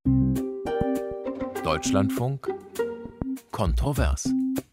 Deutschlandfunk kontrovers.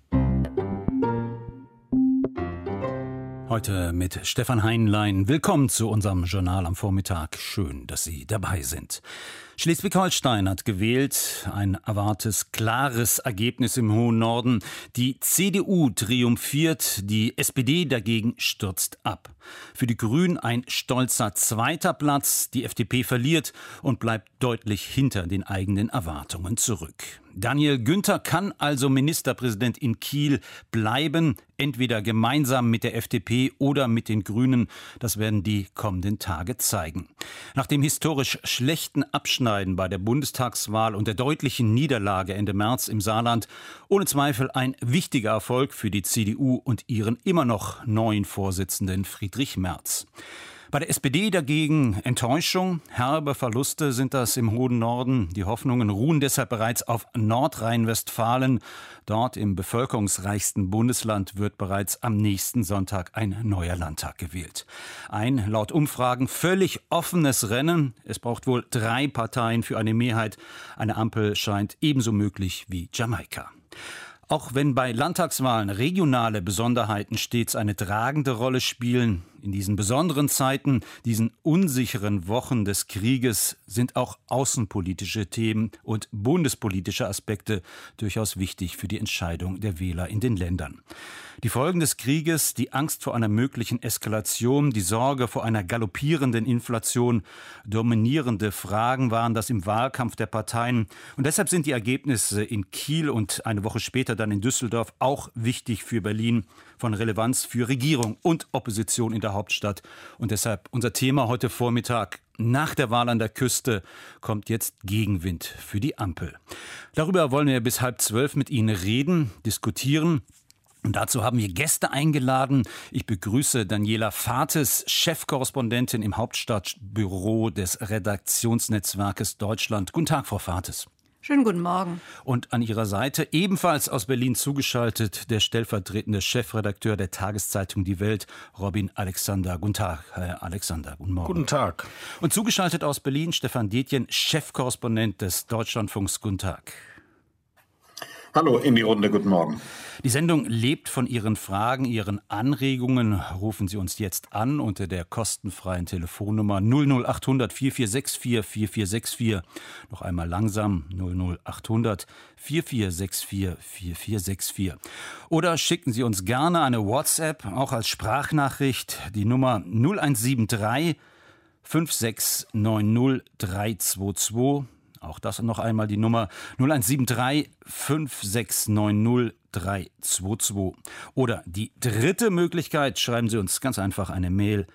Heute mit Stefan Heinlein. Willkommen zu unserem Journal am Vormittag. Schön, dass Sie dabei sind. Schleswig-Holstein hat gewählt. Ein erwartetes, klares Ergebnis im hohen Norden. Die CDU triumphiert, die SPD dagegen stürzt ab. Für die Grünen ein stolzer zweiter Platz. Die FDP verliert und bleibt deutlich hinter den eigenen Erwartungen zurück. Daniel Günther kann also Ministerpräsident in Kiel bleiben, entweder gemeinsam mit der FDP oder mit den Grünen. Das werden die kommenden Tage zeigen. Nach dem historisch schlechten Abschneiden bei der Bundestagswahl und der deutlichen Niederlage Ende März im Saarland ohne Zweifel ein wichtiger Erfolg für die CDU und ihren immer noch neuen Vorsitzenden Friedrich Merz. Bei der SPD dagegen Enttäuschung, herbe Verluste sind das im hohen Norden. Die Hoffnungen ruhen deshalb bereits auf Nordrhein-Westfalen. Dort im bevölkerungsreichsten Bundesland wird bereits am nächsten Sonntag ein neuer Landtag gewählt. Ein laut Umfragen völlig offenes Rennen. Es braucht wohl 3 Parteien für eine Mehrheit. Eine Ampel scheint ebenso möglich wie Jamaika. Auch wenn bei Landtagswahlen regionale Besonderheiten stets eine tragende Rolle spielen, in diesen besonderen Zeiten, diesen unsicheren Wochen des Krieges, sind auch außenpolitische Themen und bundespolitische Aspekte durchaus wichtig für die Entscheidung der Wähler in den Ländern. Die Folgen des Krieges, die Angst vor einer möglichen Eskalation, die Sorge vor einer galoppierenden Inflation, dominierende Fragen waren das im Wahlkampf der Parteien. Und deshalb sind die Ergebnisse in Kiel und eine Woche später dann in Düsseldorf auch wichtig für Berlin, von Relevanz für Regierung und Opposition in der Hauptstadt. Und deshalb unser Thema heute Vormittag: Nach der Wahl an der Küste kommt jetzt Gegenwind für die Ampel. Darüber wollen wir bis 11:30 mit Ihnen reden, diskutieren. Und dazu haben wir Gäste eingeladen. Ich begrüße Daniela Fates, Chefkorrespondentin im Hauptstadtbüro des Redaktionsnetzwerkes Deutschland. Guten Tag, Frau Fates. Schönen guten Morgen. Und an Ihrer Seite, ebenfalls aus Berlin zugeschaltet, der stellvertretende Chefredakteur der Tageszeitung Die Welt, Robin Alexander. Guten Tag, Herr Alexander. Guten Morgen. Guten Tag. Und zugeschaltet aus Berlin, Stefan Detjen, Chefkorrespondent des Deutschlandfunks. Guten Tag. Hallo in die Runde, guten Morgen. Die Sendung lebt von Ihren Fragen, Ihren Anregungen. Rufen Sie uns jetzt an unter der kostenfreien Telefonnummer 00800 4464 4464. Noch einmal langsam 00800 4464 4464. Oder schicken Sie uns gerne eine WhatsApp, auch als Sprachnachricht, die Nummer 0173 5690 322. Auch das noch einmal die Nummer 0173 5690 322. Oder die dritte Möglichkeit, schreiben Sie uns ganz einfach eine Mail,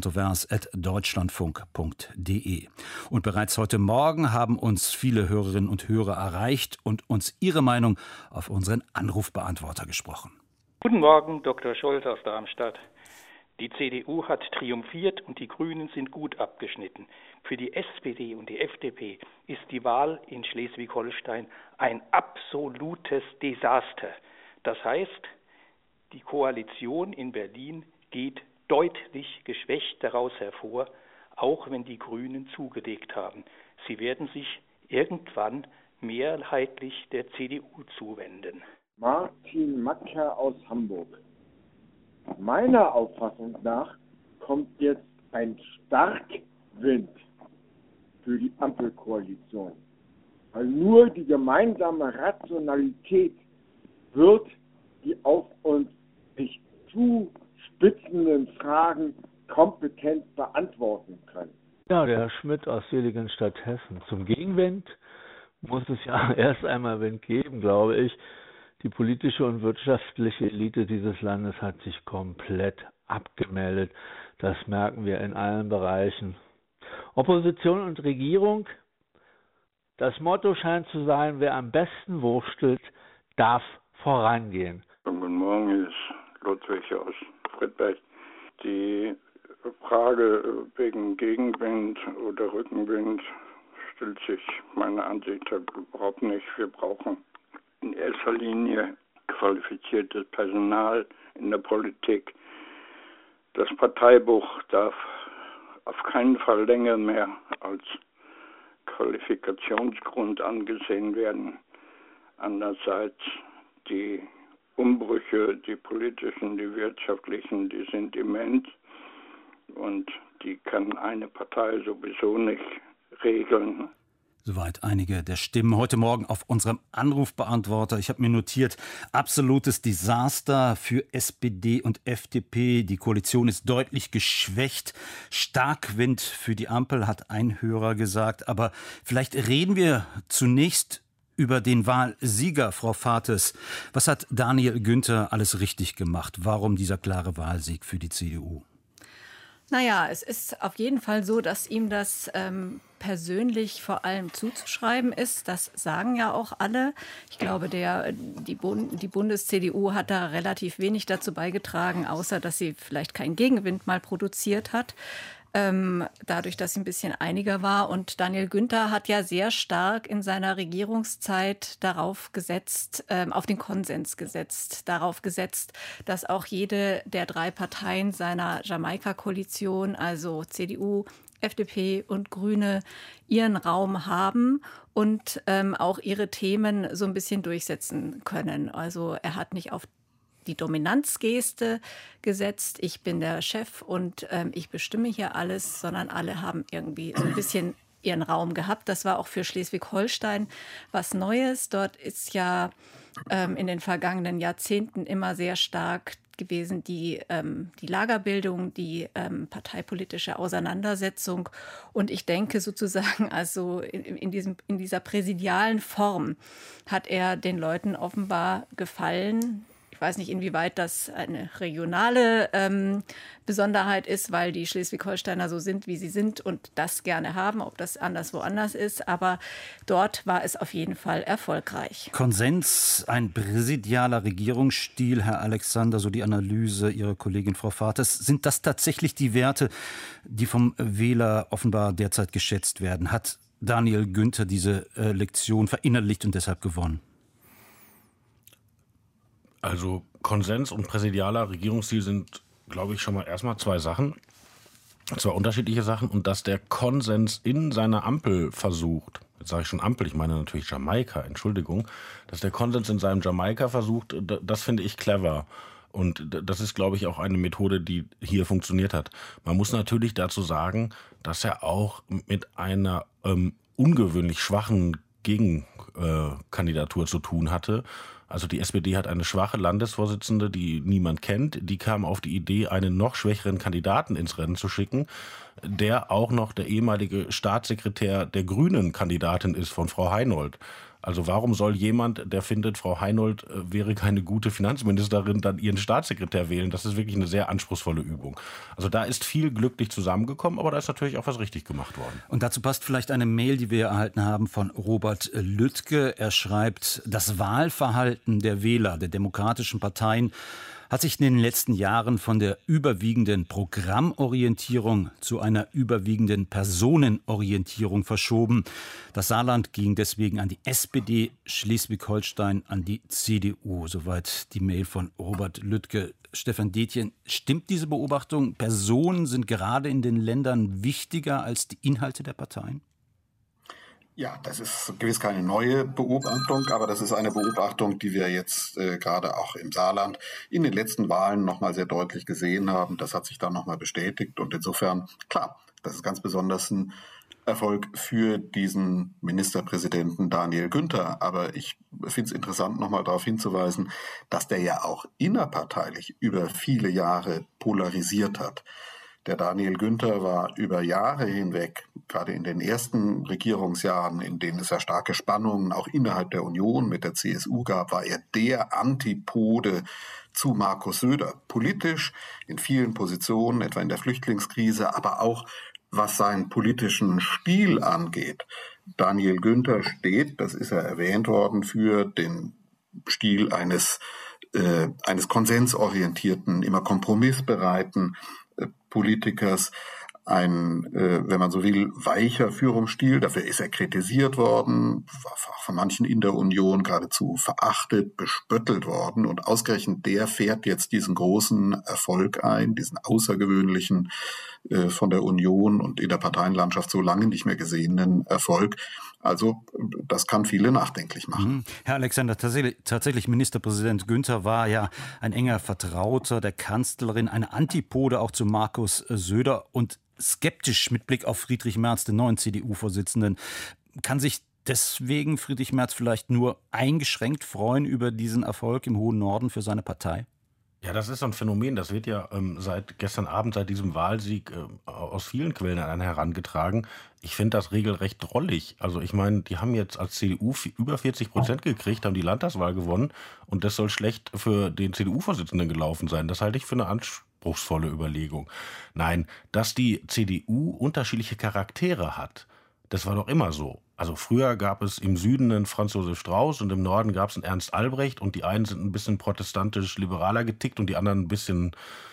kontrovers@deutschlandfunk.de. Und bereits heute Morgen haben uns viele Hörerinnen und Hörer erreicht und uns ihre Meinung auf unseren Anrufbeantworter gesprochen. Guten Morgen, Dr. Scholz aus Darmstadt. Die CDU hat triumphiert und die Grünen sind gut abgeschnitten. Für die SPD und die FDP ist die Wahl in Schleswig-Holstein ein absolutes Desaster. Das heißt, die Koalition in Berlin geht deutlich geschwächt daraus hervor, auch wenn die Grünen zugelegt haben. Sie werden sich irgendwann mehrheitlich der CDU zuwenden. Martin Macker aus Hamburg. Meiner Auffassung nach kommt jetzt ein Starkwind für die Ampelkoalition. Weil nur die gemeinsame Rationalität wird die auf uns sich zuspitzenden Fragen kompetent beantworten können. Ja, der Herr Schmidt aus Seligenstadt, Hessen. Zum Gegenwind muss es ja erst einmal Wind geben, glaube ich. Die politische und wirtschaftliche Elite dieses Landes hat sich komplett abgemeldet. Das merken wir in allen Bereichen. Opposition und Regierung, das Motto scheint zu sein, wer am besten wurstelt, darf vorangehen. Guten Morgen, hier ist Ludwig aus Friedberg. Die Frage wegen Gegenwind oder Rückenwind stellt sich meiner Ansicht nach überhaupt nicht. Wir brauchen in erster Linie qualifiziertes Personal in der Politik. Das Parteibuch darf auf keinen Fall länger mehr als Qualifikationsgrund angesehen werden. Andererseits die Umbrüche, die politischen, die wirtschaftlichen, die sind immens und die kann eine Partei sowieso nicht regeln. Soweit einige der Stimmen heute Morgen auf unserem Anrufbeantworter. Ich habe mir notiert, absolutes Desaster für SPD und FDP. Die Koalition ist deutlich geschwächt. Starkwind für die Ampel, hat ein Hörer gesagt. Aber vielleicht reden wir zunächst über den Wahlsieger, Frau Vathes. Was hat Daniel Günther alles richtig gemacht? Warum dieser klare Wahlsieg für die CDU? Naja, es ist auf jeden Fall so, dass ihm das persönlich vor allem zuzuschreiben ist. Das sagen ja auch alle. Ich glaube, die Bundes-CDU hat da relativ wenig dazu beigetragen, außer dass sie vielleicht keinen Gegenwind mal produziert hat. Dadurch, dass sie ein bisschen einiger war. Und Daniel Günther hat ja sehr stark in seiner Regierungszeit darauf gesetzt, auf den Konsens gesetzt, darauf gesetzt, dass auch jede der 3 Parteien seiner Jamaika-Koalition, also CDU, FDP und Grüne, ihren Raum haben und auch ihre Themen so ein bisschen durchsetzen können. Also er hat nicht auf die Dominanzgeste gesetzt, ich bin der Chef und ich bestimme hier alles, sondern alle haben irgendwie so ein bisschen ihren Raum gehabt. Das war auch für Schleswig-Holstein was Neues. Dort ist ja in den vergangenen Jahrzehnten immer sehr stark gewesen die Lagerbildung, die parteipolitische Auseinandersetzung. Und ich denke sozusagen, also in dieser präsidialen Form hat er den Leuten offenbar gefallen. Ich weiß nicht, inwieweit das eine regionale Besonderheit ist, weil die Schleswig-Holsteiner so sind, wie sie sind und das gerne haben, ob das woanders ist. Aber dort war es auf jeden Fall erfolgreich. Konsens, ein präsidialer Regierungsstil, Herr Alexander, so die Analyse Ihrer Kollegin Frau Vathes. Sind das tatsächlich die Werte, die vom Wähler offenbar derzeit geschätzt werden? Hat Daniel Günther diese Lektion verinnerlicht und deshalb gewonnen? Also Konsens und präsidialer Regierungsstil sind, glaube ich, schon mal erstmal 2 Sachen. 2 unterschiedliche Sachen. Und dass der Konsens in seiner Ampel versucht, jetzt sage ich schon Ampel, ich meine natürlich Jamaika, Entschuldigung, dass der Konsens in seinem Jamaika versucht, das finde ich clever. Und das ist, glaube ich, auch eine Methode, die hier funktioniert hat. Man muss natürlich dazu sagen, dass er auch mit einer ungewöhnlich schwachen Gegenkandidatur zu tun hatte. Also die SPD hat eine schwache Landesvorsitzende, die niemand kennt. Die kam auf die Idee, einen noch schwächeren Kandidaten ins Rennen zu schicken, der auch noch der ehemalige Staatssekretär der Grünen-Kandidatin ist, von Frau Heinold. Also warum soll jemand, der findet, Frau Heinold wäre keine gute Finanzministerin, dann ihren Staatssekretär wählen? Das ist wirklich eine sehr anspruchsvolle Übung. Also da ist viel glücklich zusammengekommen, aber da ist natürlich auch was richtig gemacht worden. Und dazu passt vielleicht eine Mail, die wir erhalten haben von Robert Lüttke. Er schreibt, das Wahlverhalten der Wähler der demokratischen Parteien hat sich in den letzten Jahren von der überwiegenden Programmorientierung zu einer überwiegenden Personenorientierung verschoben. Das Saarland ging deswegen an die SPD, Schleswig-Holstein an die CDU. Soweit die Mail von Robert Lüttke. Stefan Detjen, stimmt diese Beobachtung? Personen sind gerade in den Ländern wichtiger als die Inhalte der Parteien? Ja, das ist gewiss keine neue Beobachtung, aber das ist eine Beobachtung, die wir jetzt gerade auch im Saarland in den letzten Wahlen nochmal sehr deutlich gesehen haben. Das hat sich dann nochmal bestätigt und insofern, klar, das ist ganz besonders ein Erfolg für diesen Ministerpräsidenten Daniel Günther. Aber ich finde es interessant, nochmal darauf hinzuweisen, dass der ja auch innerparteilich über viele Jahre polarisiert hat. Der Daniel Günther war über Jahre hinweg, gerade in den ersten Regierungsjahren, in denen es ja starke Spannungen auch innerhalb der Union mit der CSU gab, war er der Antipode zu Markus Söder. Politisch in vielen Positionen, etwa in der Flüchtlingskrise, aber auch was seinen politischen Stil angeht. Daniel Günther steht, das ist ja erwähnt worden, für den Stil eines konsensorientierten, immer kompromissbereiten Politikers. wenn man so will, weicher Führungsstil. Dafür ist er kritisiert worden, war auch von manchen in der Union geradezu verachtet, bespöttelt worden. Und ausgerechnet der fährt jetzt diesen großen Erfolg ein, diesen außergewöhnlichen, von der Union und in der Parteienlandschaft so lange nicht mehr gesehenen Erfolg. Also das kann viele nachdenklich machen. Herr Alexander, tatsächlich Ministerpräsident Günther war ja ein enger Vertrauter der Kanzlerin, eine Antipode auch zu Markus Söder und skeptisch mit Blick auf Friedrich Merz, den neuen CDU-Vorsitzenden. Kann sich deswegen Friedrich Merz vielleicht nur eingeschränkt freuen über diesen Erfolg im hohen Norden für seine Partei? Ja, das ist so ein Phänomen, das wird ja seit gestern Abend, seit diesem Wahlsieg aus vielen Quellen herangetragen. Ich finde das regelrecht drollig. Also ich meine, die haben jetzt als CDU über 40% gekriegt, haben die Landtagswahl gewonnen und das soll schlecht für den CDU-Vorsitzenden gelaufen sein. Das halte ich für eine anspruchsvolle Überlegung. Nein, dass die CDU unterschiedliche Charaktere hat, das war doch immer so. Also früher gab es im Süden einen Franz Josef Strauß und im Norden gab es einen Ernst Albrecht und die einen sind ein bisschen protestantisch-liberaler getickt und die anderen ein bisschen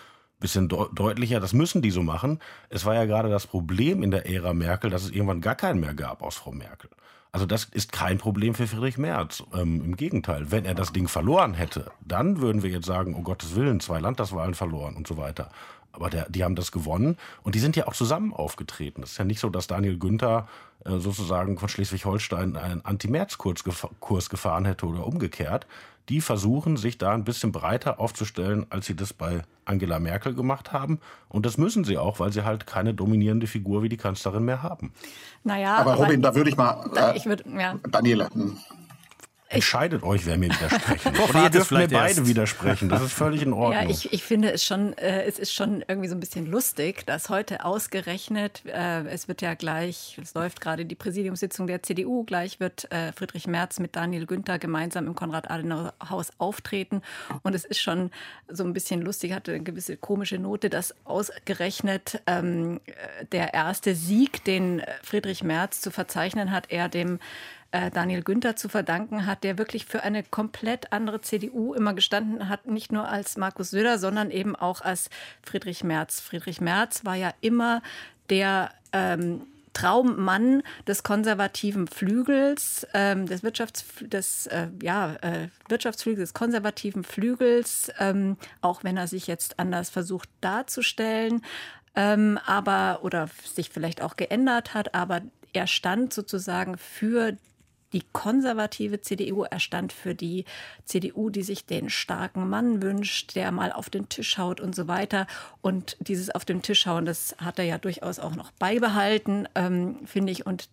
deutlicher. Das müssen die so machen. Es war ja gerade das Problem in der Ära Merkel, dass es irgendwann gar keinen mehr gab aus Frau Merkel. Also das ist kein Problem für Friedrich Merz. Im Gegenteil, wenn er das Ding verloren hätte, dann würden wir jetzt sagen, um Gottes Willen, 2 Landtagswahlen verloren und so weiter. Aber die haben das gewonnen und die sind ja auch zusammen aufgetreten. Es ist ja nicht so, dass Daniel Günther sozusagen von Schleswig-Holstein einen Anti-Merz-Kurs gefahren hätte oder umgekehrt. Die versuchen, sich da ein bisschen breiter aufzustellen, als sie das bei Angela Merkel gemacht haben. Und das müssen sie auch, weil sie halt keine dominierende Figur wie die Kanzlerin mehr haben. Naja, aber Robin, da würde ich mal... Daniela... Entscheidet euch, wer mir widersprechen. Oder ihr dürft mir beide widersprechen. Das ist völlig in Ordnung. Ja, ich finde es ist schon irgendwie so ein bisschen lustig, dass heute ausgerechnet, es läuft gerade die Präsidiumssitzung der CDU, gleich wird Friedrich Merz mit Daniel Günther gemeinsam im Konrad-Adenauer-Haus auftreten. Und es ist schon so ein bisschen lustig, hatte eine gewisse komische Note, dass ausgerechnet der erste Sieg, den Friedrich Merz zu verzeichnen hat, er dem Daniel Günther zu verdanken hat, der wirklich für eine komplett andere CDU immer gestanden hat, nicht nur als Markus Söder, sondern eben auch als Friedrich Merz. Friedrich Merz war ja immer der Traummann des konservativen Flügels, des Wirtschaftsflügels des konservativen Flügels, auch wenn er sich jetzt anders versucht darzustellen, oder sich vielleicht auch geändert hat, aber er stand sozusagen für die konservative CDU, er stand für die CDU, die sich den starken Mann wünscht, der mal auf den Tisch haut und so weiter. Und dieses auf den Tisch hauen, das hat er ja durchaus auch noch beibehalten, finde ich. Und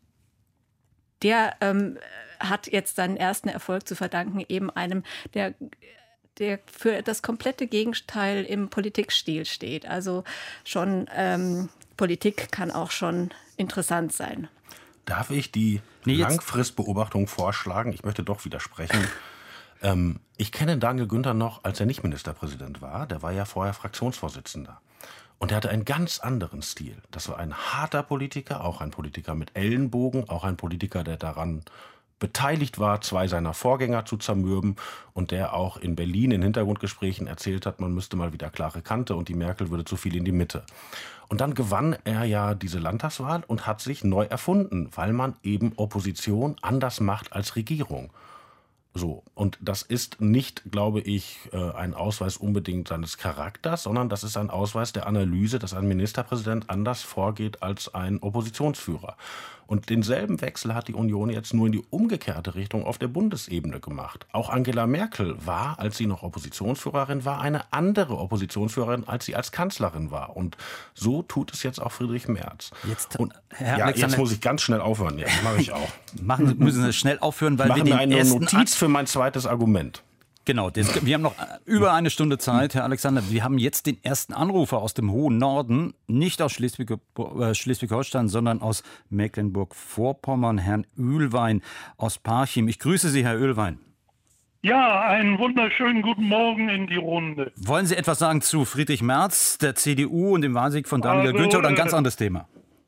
der hat jetzt seinen ersten Erfolg zu verdanken, eben einem, der für das komplette Gegenteil im Politikstil steht. Also schon Politik kann auch schon interessant sein. Darf ich die Langfristbeobachtung vorschlagen? Ich möchte doch widersprechen. Ich kenne Daniel Günther noch, als er nicht Ministerpräsident war. Der war ja vorher Fraktionsvorsitzender. Und er hatte einen ganz anderen Stil. Das war ein harter Politiker, auch ein Politiker mit Ellenbogen, auch ein Politiker, der daran beteiligt war, 2 seiner Vorgänger zu zermürben und der auch in Berlin in Hintergrundgesprächen erzählt hat, man müsste mal wieder klare Kante und die Merkel würde zu viel in die Mitte. Und dann gewann er ja diese Landtagswahl und hat sich neu erfunden, weil man eben Opposition anders macht als Regierung. So, und das ist nicht, glaube ich, ein Ausweis unbedingt seines Charakters, sondern das ist ein Ausweis der Analyse, dass ein Ministerpräsident anders vorgeht als ein Oppositionsführer. Und denselben Wechsel hat die Union jetzt nur in die umgekehrte Richtung auf der Bundesebene gemacht. Auch Angela Merkel war, als sie noch Oppositionsführerin war, eine andere Oppositionsführerin, als sie als Kanzlerin war. Und so tut es jetzt auch Friedrich Merz. Jetzt muss ich ganz schnell aufhören. Ja, das mache ich auch. Müssen Sie schnell aufhören, weil wir eine Notiz für mein zweites Argument. Genau, wir haben noch über eine Stunde Zeit, Herr Alexander. Wir haben jetzt den ersten Anrufer aus dem hohen Norden, nicht aus Schleswig-Holstein, sondern aus Mecklenburg-Vorpommern, Herrn Oehlwein aus Parchim. Ich grüße Sie, Herr Oehlwein. Ja, einen wunderschönen guten Morgen in die Runde. Wollen Sie etwas sagen zu Friedrich Merz, der CDU und dem Wahlsieg von Daniel Günther oder ein ganz anderes Thema?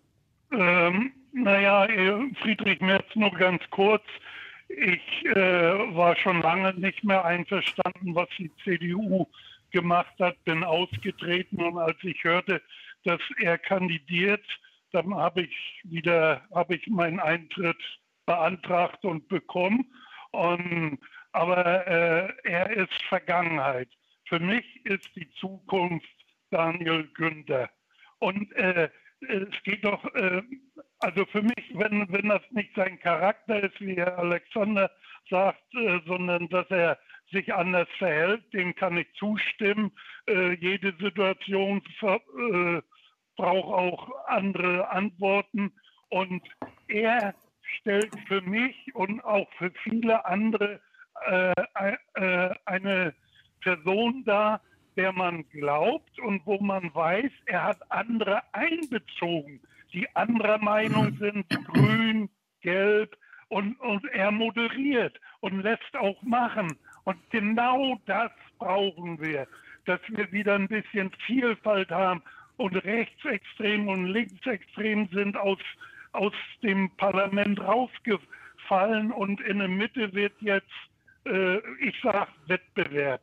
Friedrich Merz nur ganz kurz. Ich war schon lange nicht mehr einverstanden, was die CDU gemacht hat, bin ausgetreten und als ich hörte, dass er kandidiert, dann habe ich meinen Eintritt beantragt und bekommen. Aber er ist Vergangenheit. Für mich ist die Zukunft Daniel Günther. Und es geht doch, also für mich, wenn das nicht sein Charakter ist, wie Herr Alexander sagt, sondern dass er sich anders verhält, dem kann ich zustimmen. Jede Situation braucht auch andere Antworten. Und er stellt für mich und auch für viele andere eine Person dar, der man glaubt und wo man weiß, er hat andere einbezogen, die anderer Meinung sind, grün, gelb, und er moderiert und lässt auch machen. Und genau das brauchen wir, dass wir wieder ein bisschen Vielfalt haben und rechtsextrem und linksextrem sind aus dem Parlament rausgefallen und in der Mitte wird jetzt, ich sage Wettbewerb,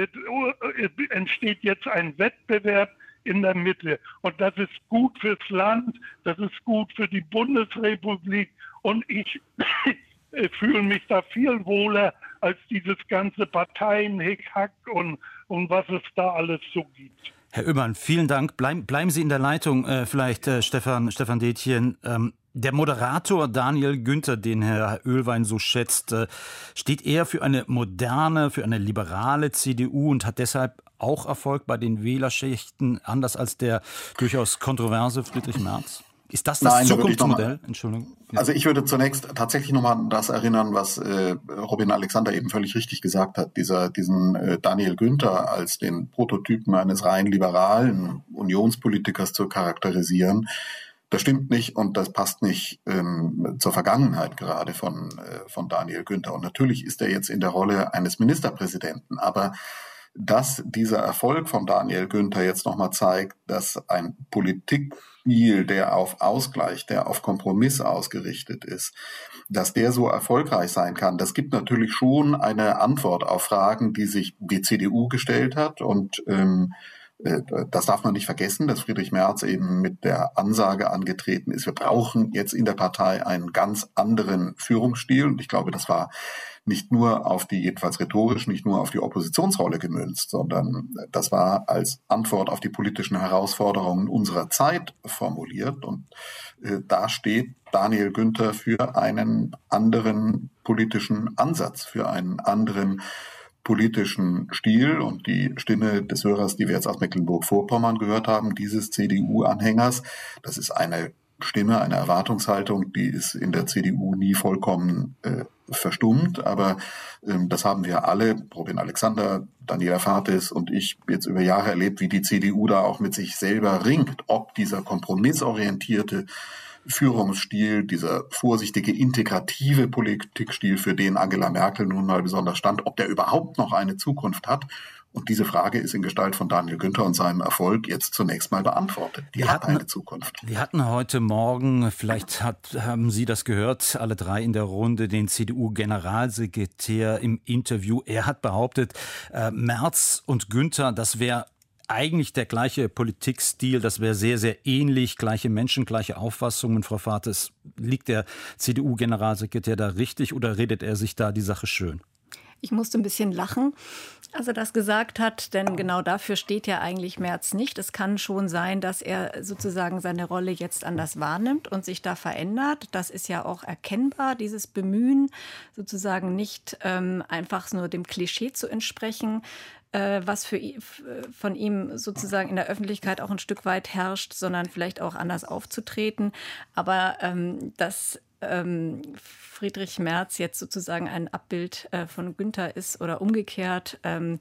entsteht jetzt ein Wettbewerb in der Mitte. Und das ist gut fürs Land, das ist gut für die Bundesrepublik und ich fühle mich da viel wohler als dieses ganze Parteien-Hickhack und was es da alles so gibt. Herr Oebermann, vielen Dank. Bleiben Sie in der Leitung, vielleicht Stefan Detjen. Der Moderator Daniel Günther, den Herr Oehlwein so schätzt, steht eher für eine moderne, für eine liberale CDU und hat deshalb auch Erfolg bei den Wählerschichten, anders als der durchaus kontroverse Friedrich Merz? Ist das Zukunftsmodell? Entschuldigung. Ja. Also ich würde zunächst tatsächlich nochmal an das erinnern, was Robin Alexander eben völlig richtig gesagt hat. Diesen Daniel Günther als den Prototypen eines rein liberalen Unionspolitikers zu charakterisieren, das stimmt nicht und das passt nicht zur Vergangenheit gerade von Daniel Günther. Und natürlich ist er jetzt in der Rolle eines Ministerpräsidenten, aber dass dieser Erfolg von Daniel Günther jetzt nochmal zeigt, dass ein Politikstil, der auf Ausgleich, der auf Kompromiss ausgerichtet ist, dass der so erfolgreich sein kann, das gibt natürlich schon eine Antwort auf Fragen, die sich die CDU gestellt hat. Und das darf man nicht vergessen, dass Friedrich Merz eben mit der Ansage angetreten ist, wir brauchen jetzt in der Partei einen ganz anderen Führungsstil. Und ich glaube, das war nicht nur auf die, jedenfalls rhetorisch, nicht nur auf die Oppositionsrolle gemünzt, sondern das war als Antwort auf die politischen Herausforderungen unserer Zeit formuliert. Und da steht Daniel Günther für einen anderen politischen Ansatz, für einen anderen politischen Stil. Und die Stimme des Hörers, die wir jetzt aus Mecklenburg-Vorpommern gehört haben, dieses CDU-Anhängers, das ist eine Stimme, eine Erwartungshaltung, die ist in der CDU nie vollkommen verstummt, aber das haben wir alle, Robin Alexander, Daniela Fartes und ich, jetzt über Jahre erlebt, wie die CDU da auch mit sich selber ringt, ob dieser kompromissorientierte Führungsstil, dieser vorsichtige, integrative Politikstil, für den Angela Merkel nun mal besonders stand, ob der überhaupt noch eine Zukunft hat. Und diese Frage ist in Gestalt von Daniel Günther und seinem Erfolg jetzt zunächst mal beantwortet. Die hat eine Zukunft. Wir hatten heute Morgen, vielleicht haben Sie das gehört, alle drei in der Runde, den CDU-Generalsekretär im Interview. Er hat behauptet, Merz und Günther, das wäre eigentlich der gleiche Politikstil, das wäre sehr, sehr ähnlich, gleiche Menschen, gleiche Auffassungen. Frau Fartes, liegt der CDU-Generalsekretär da richtig oder redet er sich da die Sache schön? Ich musste ein bisschen lachen, als er das gesagt hat, denn genau dafür steht ja eigentlich Merz nicht. Es kann schon sein, dass er sozusagen seine Rolle jetzt anders wahrnimmt und sich da verändert. Das ist ja auch erkennbar, dieses Bemühen, sozusagen nicht einfach nur dem Klischee zu entsprechen, was von ihm sozusagen in der Öffentlichkeit auch ein Stück weit herrscht, sondern vielleicht auch anders aufzutreten. Aber dass Friedrich Merz jetzt sozusagen ein Abbild von Günther ist oder umgekehrt,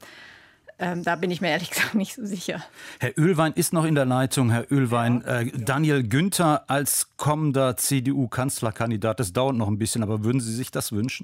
da bin ich mir ehrlich gesagt nicht so sicher. Herr Oehlwein ist noch in der Leitung. Herr Oehlwein, Daniel Günther als kommender CDU-Kanzlerkandidat, das dauert noch ein bisschen, aber würden Sie sich das wünschen?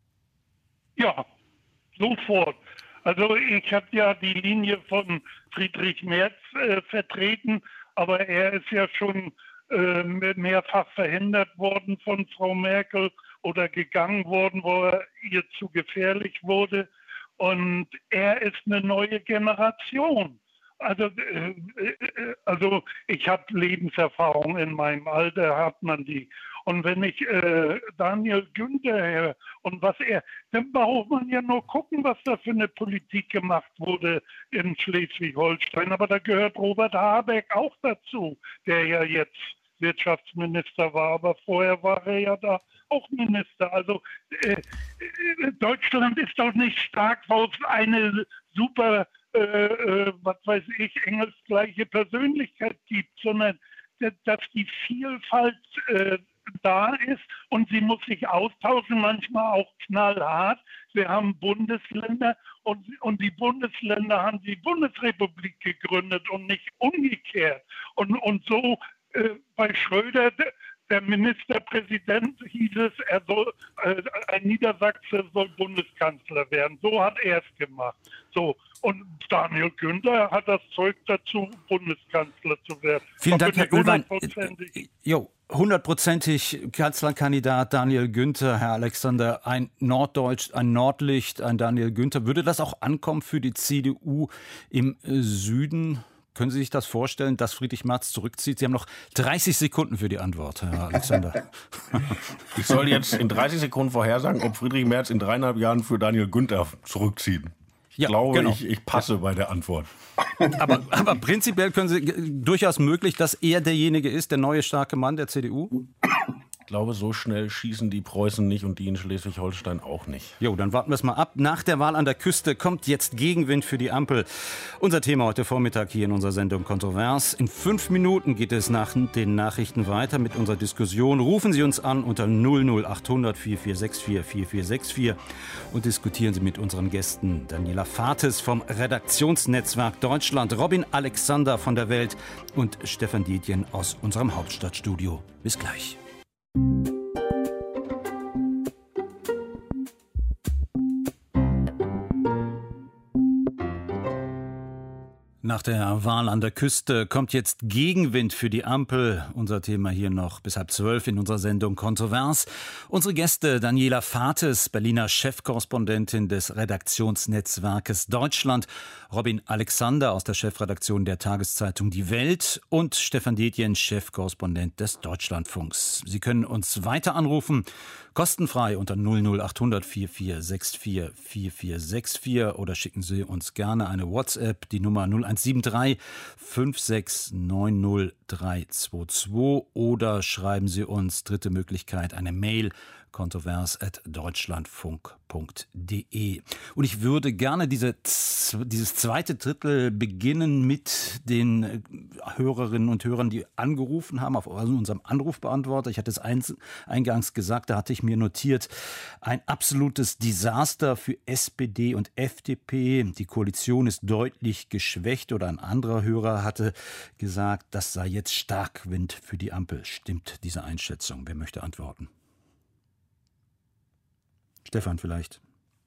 Ja, sofort. Also ich habe ja die Linie von Friedrich Merz vertreten, aber er ist ja schon mehrfach verhindert worden von Frau Merkel oder gegangen worden, wo er ihr zu gefährlich wurde. Und er ist eine neue Generation. Also ich habe Lebenserfahrung, in meinem Alter hat man die. Und wenn ich Daniel Günther höre und dann braucht man ja nur gucken, was da für eine Politik gemacht wurde in Schleswig-Holstein. Aber da gehört Robert Habeck auch dazu, der ja jetzt Wirtschaftsminister war, aber vorher war er ja da auch Minister. Also Deutschland ist doch nicht stark, weil es eine super, was weiß ich, engelsgleiche Persönlichkeit gibt, sondern dass die Vielfalt da ist und sie muss sich austauschen, manchmal auch knallhart. Wir haben Bundesländer und die Bundesländer haben die Bundesrepublik gegründet und nicht umgekehrt. Und so bei Schröder, der Ministerpräsident, hieß es, er soll, ein Niedersachse soll Bundeskanzler werden. So hat er es gemacht. So. Und Daniel Günther hat das Zeug dazu, Bundeskanzler zu werden. Vielen Dank, Herr Ullwein. 100%ig Kanzlerkandidat Daniel Günther, Herr Alexander, ein Norddeutsch, ein Nordlicht, ein Daniel Günther. Würde das auch ankommen für die CDU im Süden? Können Sie sich das vorstellen, dass Friedrich Merz zurückzieht? Sie haben noch 30 Sekunden für die Antwort, Herr Alexander. Ich soll jetzt in 30 Sekunden vorhersagen, ob Friedrich Merz in 3,5 Jahren für Daniel Günther zurückzieht. Ich glaube, genau. Ich passe bei der Antwort. Aber prinzipiell können Sie durchaus möglich, dass er derjenige ist, der neue starke Mann der CDU? Ich glaube, so schnell schießen die Preußen nicht und die in Schleswig-Holstein auch nicht. Jo, dann warten wir es mal ab. Nach der Wahl an der Küste kommt jetzt Gegenwind für die Ampel. Unser Thema heute Vormittag hier in unserer Sendung Kontrovers. In 5 Minuten geht es nach den Nachrichten weiter mit unserer Diskussion. Rufen Sie uns an unter 00800 4464 4464 und diskutieren Sie mit unseren Gästen Daniela Fates vom Redaktionsnetzwerk Deutschland, Robin Alexander von der Welt und Stefan Dietjen aus unserem Hauptstadtstudio. Bis gleich. Nach der Wahl an der Küste kommt jetzt Gegenwind für die Ampel. Unser Thema hier noch bis 11:30 in unserer Sendung Kontrovers. Unsere Gäste Daniela Fates, Berliner Chefkorrespondentin des Redaktionsnetzwerkes Deutschland, Robin Alexander aus der Chefredaktion der Tageszeitung Die Welt und Stefan Dietjen, Chefkorrespondent des Deutschlandfunks. Sie können uns weiter anrufen, kostenfrei unter 00800 4464 4464 oder schicken Sie uns gerne eine WhatsApp, die Nummer 0173 5690322 oder schreiben Sie uns, dritte Möglichkeit, eine Mail kontrovers@deutschlandfunk.de. Und ich würde gerne dieses zweite Drittel beginnen mit den Hörerinnen und Hörern, die angerufen haben auf unserem Anrufbeantworter. Ich hatte es eingangs gesagt, da hatte ich mir notiert, ein absolutes Desaster für SPD und FDP. Die Koalition ist deutlich geschwächt, oder ein anderer Hörer hatte gesagt, das sei jetzt Starkwind für die Ampel. Stimmt diese Einschätzung? Wer möchte antworten? Stefan vielleicht.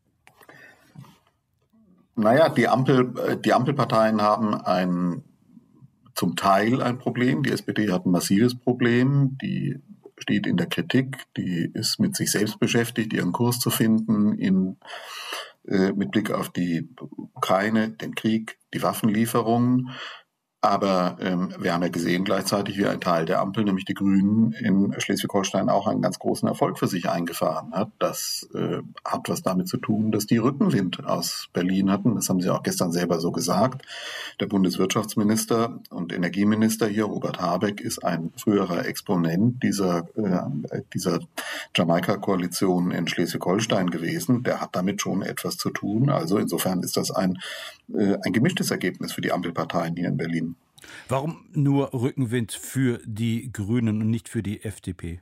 Naja, die Ampelparteien haben zum Teil ein Problem. Die SPD hat ein massives Problem. Die steht in der Kritik. Die ist mit sich selbst beschäftigt, ihren Kurs zu finden mit Blick auf die Ukraine, den Krieg, die Waffenlieferungen. Aber wir haben ja gesehen gleichzeitig, wie ein Teil der Ampel, nämlich die Grünen in Schleswig-Holstein, auch einen ganz großen Erfolg für sich eingefahren hat. Das hat was damit zu tun, dass die Rückenwind aus Berlin hatten. Das haben sie auch gestern selber so gesagt. Der Bundeswirtschaftsminister und Energieminister hier, Robert Habeck, ist ein früherer Exponent dieser Jamaika-Koalition in Schleswig-Holstein gewesen. Der hat damit schon etwas zu tun. Also insofern ist das ein gemischtes Ergebnis für die Ampelparteien hier in Berlin. Warum nur Rückenwind für die Grünen und nicht für die FDP?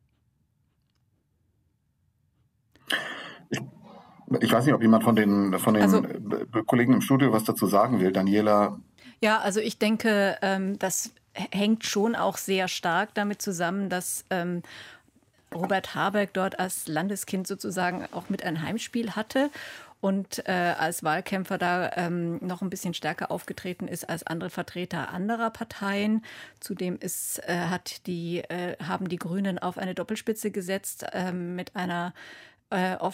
Ich weiß nicht, ob jemand von den Kollegen im Studio was dazu sagen will. Daniela? Ja, also ich denke, das hängt schon auch sehr stark damit zusammen, dass Robert Habeck dort als Landeskind sozusagen auch mit ein Heimspiel hatte und als Wahlkämpfer da noch ein bisschen stärker aufgetreten ist als andere Vertreter anderer Parteien. Zudem haben die Grünen auf eine Doppelspitze gesetzt mit einer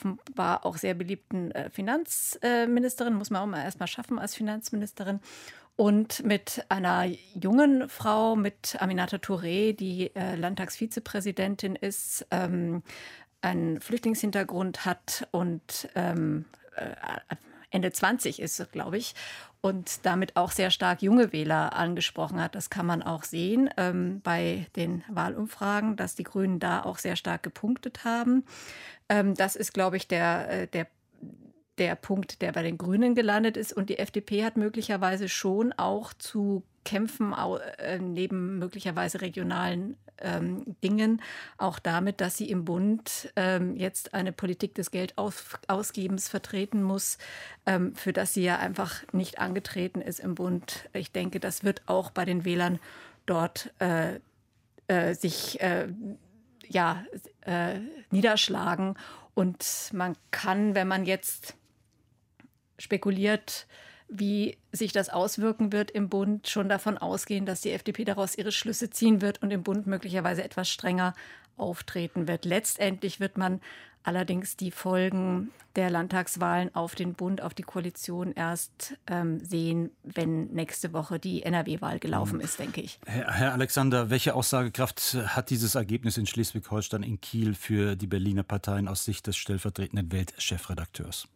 offenbar auch sehr beliebten Finanzministerin, muss man auch mal erstmal schaffen als Finanzministerin. und mit einer jungen Frau, mit Aminata Touré, die Landtagsvizepräsidentin ist, einen Flüchtlingshintergrund hat und Ende 20 ist, glaube ich, und damit auch sehr stark junge Wähler angesprochen hat. Das kann man auch sehen bei den Wahlumfragen, dass die Grünen da auch sehr stark gepunktet haben. Das ist, glaube ich, der Punkt, der bei den Grünen gelandet ist. Und die FDP hat möglicherweise schon auch zu kämpfen, neben möglicherweise regionalen Dingen, auch damit, dass sie im Bund jetzt eine Politik des Geldausgebens vertreten muss, für das sie ja einfach nicht angetreten ist im Bund. Ich denke, das wird auch bei den Wählern dort sich niederschlagen. Und man kann, wenn man jetzt spekuliert, wie sich das auswirken wird im Bund, schon davon ausgehen, dass die FDP daraus ihre Schlüsse ziehen wird und im Bund möglicherweise etwas strenger auftreten wird. Letztendlich wird man allerdings die Folgen der Landtagswahlen auf den Bund, auf die Koalition erst sehen, wenn nächste Woche die NRW-Wahl gelaufen ist, denke ich. Herr Alexander, welche Aussagekraft hat dieses Ergebnis in Schleswig-Holstein in Kiel für die Berliner Parteien aus Sicht des stellvertretenden Weltchefredakteurs?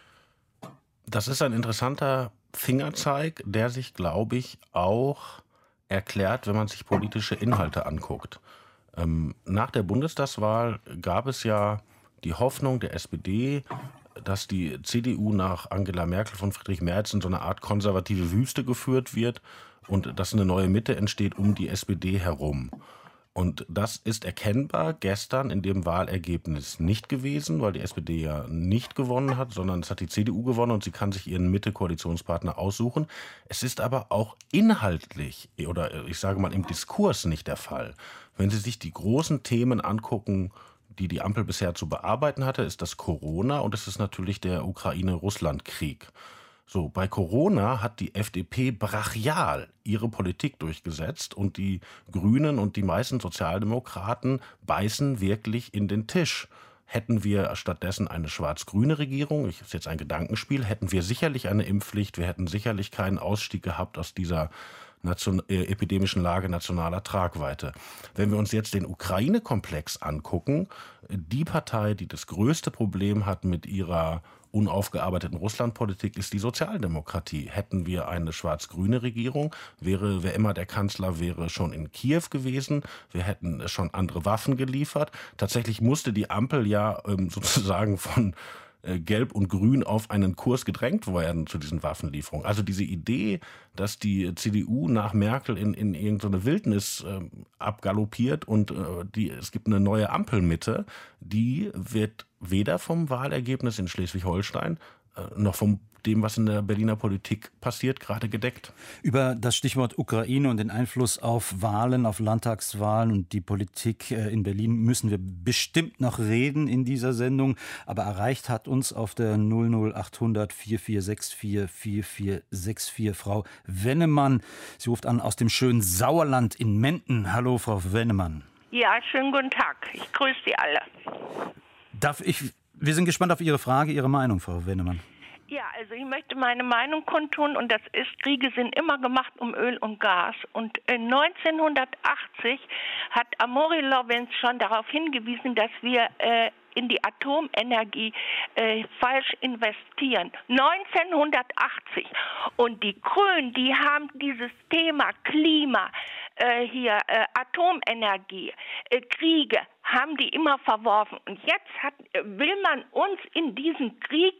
Das ist ein interessanter Fingerzeig, der sich, glaube ich, auch erklärt, wenn man sich politische Inhalte anguckt. Nach der Bundestagswahl gab es ja die Hoffnung der SPD, dass die CDU nach Angela Merkel von Friedrich Merz in so eine Art konservative Wüste geführt wird und dass eine neue Mitte entsteht um die SPD herum. Und das ist erkennbar gestern in dem Wahlergebnis nicht gewesen, weil die SPD ja nicht gewonnen hat, sondern es hat die CDU gewonnen und sie kann sich ihren Mitte-Koalitionspartner aussuchen. Es ist aber auch inhaltlich oder ich sage mal im Diskurs nicht der Fall. Wenn Sie sich die großen Themen angucken, die die Ampel bisher zu bearbeiten hatte, ist das Corona und es ist natürlich der Ukraine-Russland-Krieg. So, bei Corona hat die FDP brachial ihre Politik durchgesetzt und die Grünen und die meisten Sozialdemokraten beißen wirklich in den Tisch. Hätten wir stattdessen eine schwarz-grüne Regierung, das ist jetzt ein Gedankenspiel, hätten wir sicherlich eine Impfpflicht, wir hätten sicherlich keinen Ausstieg gehabt aus dieser epidemischen Lage nationaler Tragweite. Wenn wir uns jetzt den Ukraine-Komplex angucken, die Partei, die das größte Problem hat mit ihrer unaufgearbeiteten Russlandpolitik, ist die Sozialdemokratie. Hätten wir eine schwarz-grüne Regierung, wer immer der Kanzler wäre, schon in Kiew gewesen. Wir hätten schon andere Waffen geliefert. Tatsächlich musste die Ampel ja sozusagen von Gelb und Grün auf einen Kurs gedrängt werden zu diesen Waffenlieferungen. Also diese Idee, dass die CDU nach Merkel in irgendeine Wildnis abgaloppiert und es gibt eine neue Ampelmitte, die wird weder vom Wahlergebnis in Schleswig-Holstein noch von dem, was in der Berliner Politik passiert, gerade gedeckt. Über das Stichwort Ukraine und den Einfluss auf Wahlen, auf Landtagswahlen und die Politik in Berlin müssen wir bestimmt noch reden in dieser Sendung. Aber erreicht hat uns auf der 00800 4464 4464 Frau Wennemann. Sie ruft an aus dem schönen Sauerland in Menden. Hallo, Frau Wennemann. Ja, schönen guten Tag. Ich grüße Sie alle. Wir sind gespannt auf Ihre Frage, Ihre Meinung, Frau Wennemann. Ja, also ich möchte meine Meinung kundtun und das ist, Kriege sind immer gemacht um Öl und Gas. Und 1980 hat Amory Lovins schon darauf hingewiesen, dass wir in die Atomenergie falsch investieren. 1980. Und die Grünen, die haben dieses Thema Klima, Atomenergie, Kriege, haben die immer verworfen. Und jetzt will man uns in diesen Krieg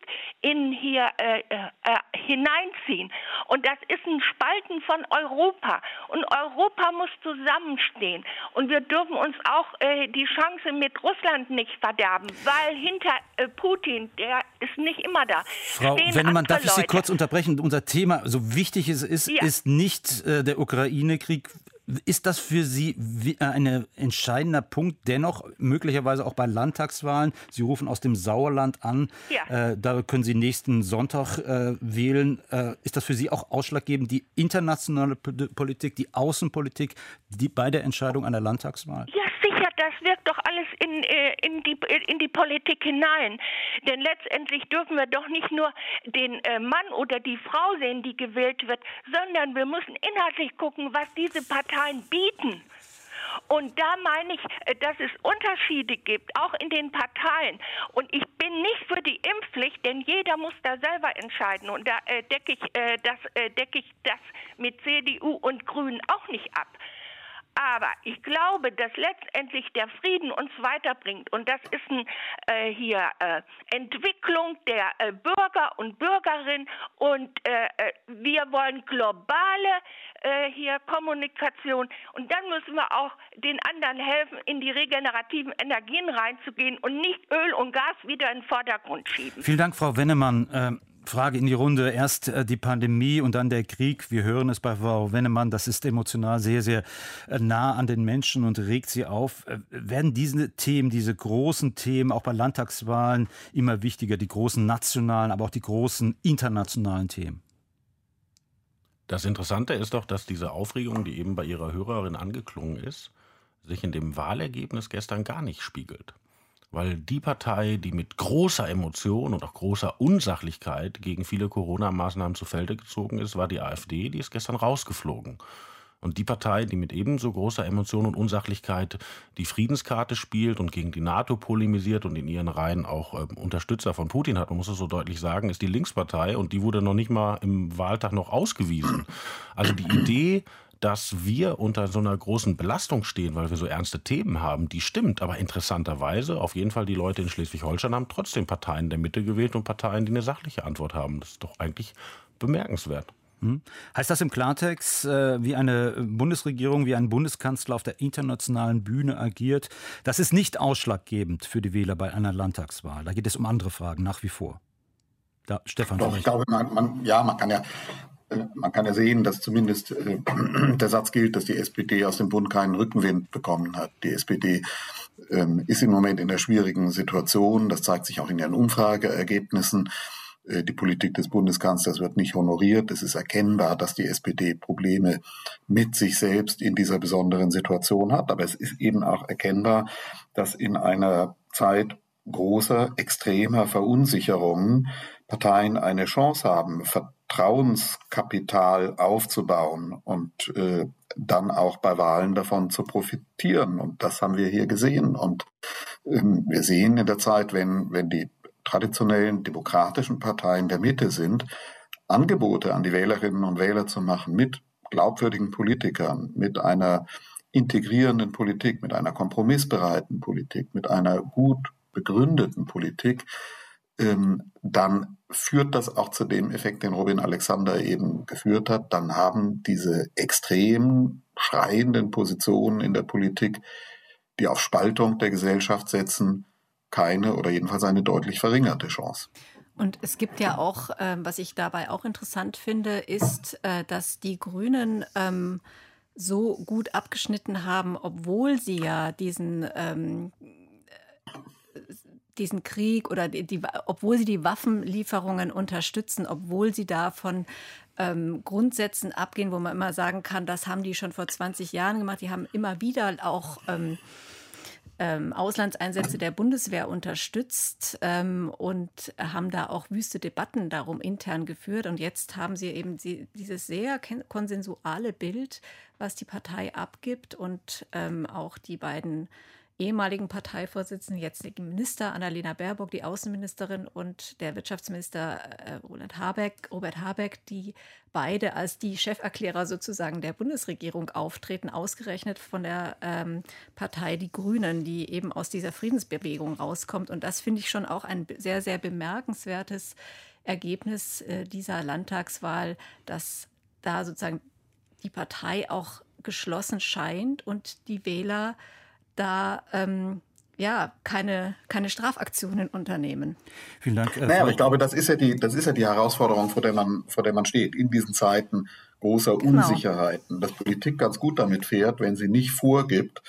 hineinziehen. Und das ist ein Spalten von Europa. Und Europa muss zusammenstehen. Und wir dürfen uns auch die Chance mit Russland nicht verderben, weil hinter Putin, der ist nicht immer da. Frau Wennemann, darf ich Sie kurz unterbrechen? Unser Thema, so wichtig es ist, ist nicht der Ukraine-Krieg. Ist das für Sie ein entscheidender Punkt, dennoch möglicherweise auch bei Landtagswahlen? Sie rufen aus dem Sauerland an, da können Sie nächsten Sonntag wählen. Ist das für Sie auch ausschlaggebend, die internationale Politik, die Außenpolitik bei der Entscheidung einer Landtagswahl? Ja, sicher, das wirkt doch alles in die Politik hinein. Denn letztendlich dürfen wir doch nicht nur den Mann oder die Frau sehen, die gewählt wird, sondern wir müssen inhaltlich gucken, was diese Parteien bieten. Und da meine ich, dass es Unterschiede gibt, auch in den Parteien. Und ich bin nicht für die Impfpflicht, denn jeder muss da selber entscheiden. Und da decke ich das mit CDU und Grünen auch nicht ab. Aber ich glaube, dass letztendlich der Frieden uns weiterbringt. Und das ist Entwicklung der Bürger und Bürgerinnen. Und wir wollen globale Kommunikation. Und dann müssen wir auch den anderen helfen, in die regenerativen Energien reinzugehen und nicht Öl und Gas wieder in den Vordergrund schieben. Vielen Dank, Frau Wennemann. Frage in die Runde. Erst die Pandemie und dann der Krieg. Wir hören es bei Frau Wennemann. Das ist emotional sehr, sehr nah an den Menschen und regt sie auf. Werden diese Themen, diese großen Themen auch bei Landtagswahlen immer wichtiger? Die großen nationalen, aber auch die großen internationalen Themen? Das Interessante ist doch, dass diese Aufregung, die eben bei Ihrer Hörerin angeklungen ist, sich in dem Wahlergebnis gestern gar nicht spiegelt. Weil die Partei, die mit großer Emotion und auch großer Unsachlichkeit gegen viele Corona-Maßnahmen zu Felde gezogen ist, war die AfD, die ist gestern rausgeflogen. Und die Partei, die mit ebenso großer Emotion und Unsachlichkeit die Friedenskarte spielt und gegen die NATO polemisiert und in ihren Reihen auch Unterstützer von Putin hat, man muss es so deutlich sagen, ist die Linkspartei, und die wurde noch nicht mal im Wahltag noch ausgewiesen. Also die Idee, dass wir unter so einer großen Belastung stehen, weil wir so ernste Themen haben, die stimmt. Aber interessanterweise, auf jeden Fall die Leute in Schleswig-Holstein haben trotzdem Parteien der Mitte gewählt und Parteien, die eine sachliche Antwort haben. Das ist doch eigentlich bemerkenswert. Heißt das im Klartext, wie eine Bundesregierung, wie ein Bundeskanzler auf der internationalen Bühne agiert, das ist nicht ausschlaggebend für die Wähler bei einer Landtagswahl? Da geht es um andere Fragen nach wie vor. Da, Stefan, doch, ich glaube, man kann ja sehen, dass zumindest der Satz gilt, dass die SPD aus dem Bund keinen Rückenwind bekommen hat. Die SPD ist im Moment in einer schwierigen Situation. Das zeigt sich auch in ihren Umfrageergebnissen. Die Politik des Bundeskanzlers wird nicht honoriert. Es ist erkennbar, dass die SPD Probleme mit sich selbst in dieser besonderen Situation hat. Aber es ist eben auch erkennbar, dass in einer Zeit großer, extremer Verunsicherungen Parteien eine Chance haben, Vertrauenskapital aufzubauen und dann auch bei Wahlen davon zu profitieren. Und das haben wir hier gesehen. Und wir sehen in der Zeit, wenn die traditionellen demokratischen Parteien der Mitte sind, Angebote an die Wählerinnen und Wähler zu machen mit glaubwürdigen Politikern, mit einer integrierenden Politik, mit einer kompromissbereiten Politik, mit einer gut begründeten Politik, dann führt das auch zu dem Effekt, den Robin Alexander eben geführt hat. Dann haben diese extrem schreienden Positionen in der Politik, die auf Spaltung der Gesellschaft setzen, keine oder jedenfalls eine deutlich verringerte Chance. Und es gibt ja auch, was ich dabei auch interessant finde, ist, dass die Grünen so gut abgeschnitten haben, obwohl sie ja diesen Krieg oder obwohl sie die Waffenlieferungen unterstützen, obwohl sie da von Grundsätzen abgehen, wo man immer sagen kann, das haben die schon vor 20 Jahren gemacht. Die haben immer wieder auch Auslandseinsätze der Bundeswehr unterstützt und haben da auch wüste Debatten darum intern geführt. Und jetzt haben sie eben dieses sehr konsensuale Bild, was die Partei abgibt, und auch die beiden ehemaligen Parteivorsitzenden, jetzt die Minister, Annalena Baerbock, die Außenministerin, und der Wirtschaftsminister Robert Habeck, die beide als die Cheferklärer sozusagen der Bundesregierung auftreten, ausgerechnet von der Partei Die Grünen, die eben aus dieser Friedensbewegung rauskommt. Und das finde ich schon auch ein sehr, sehr bemerkenswertes Ergebnis dieser Landtagswahl, dass da sozusagen die Partei auch geschlossen scheint und die Wähler da keine Strafaktionen unternehmen. Vielen Dank. Aber ich glaube, das ist ja die Herausforderung, vor der man steht, in diesen Zeiten großer Unsicherheiten. Dass Politik ganz gut damit fährt, wenn sie nicht vorgibt,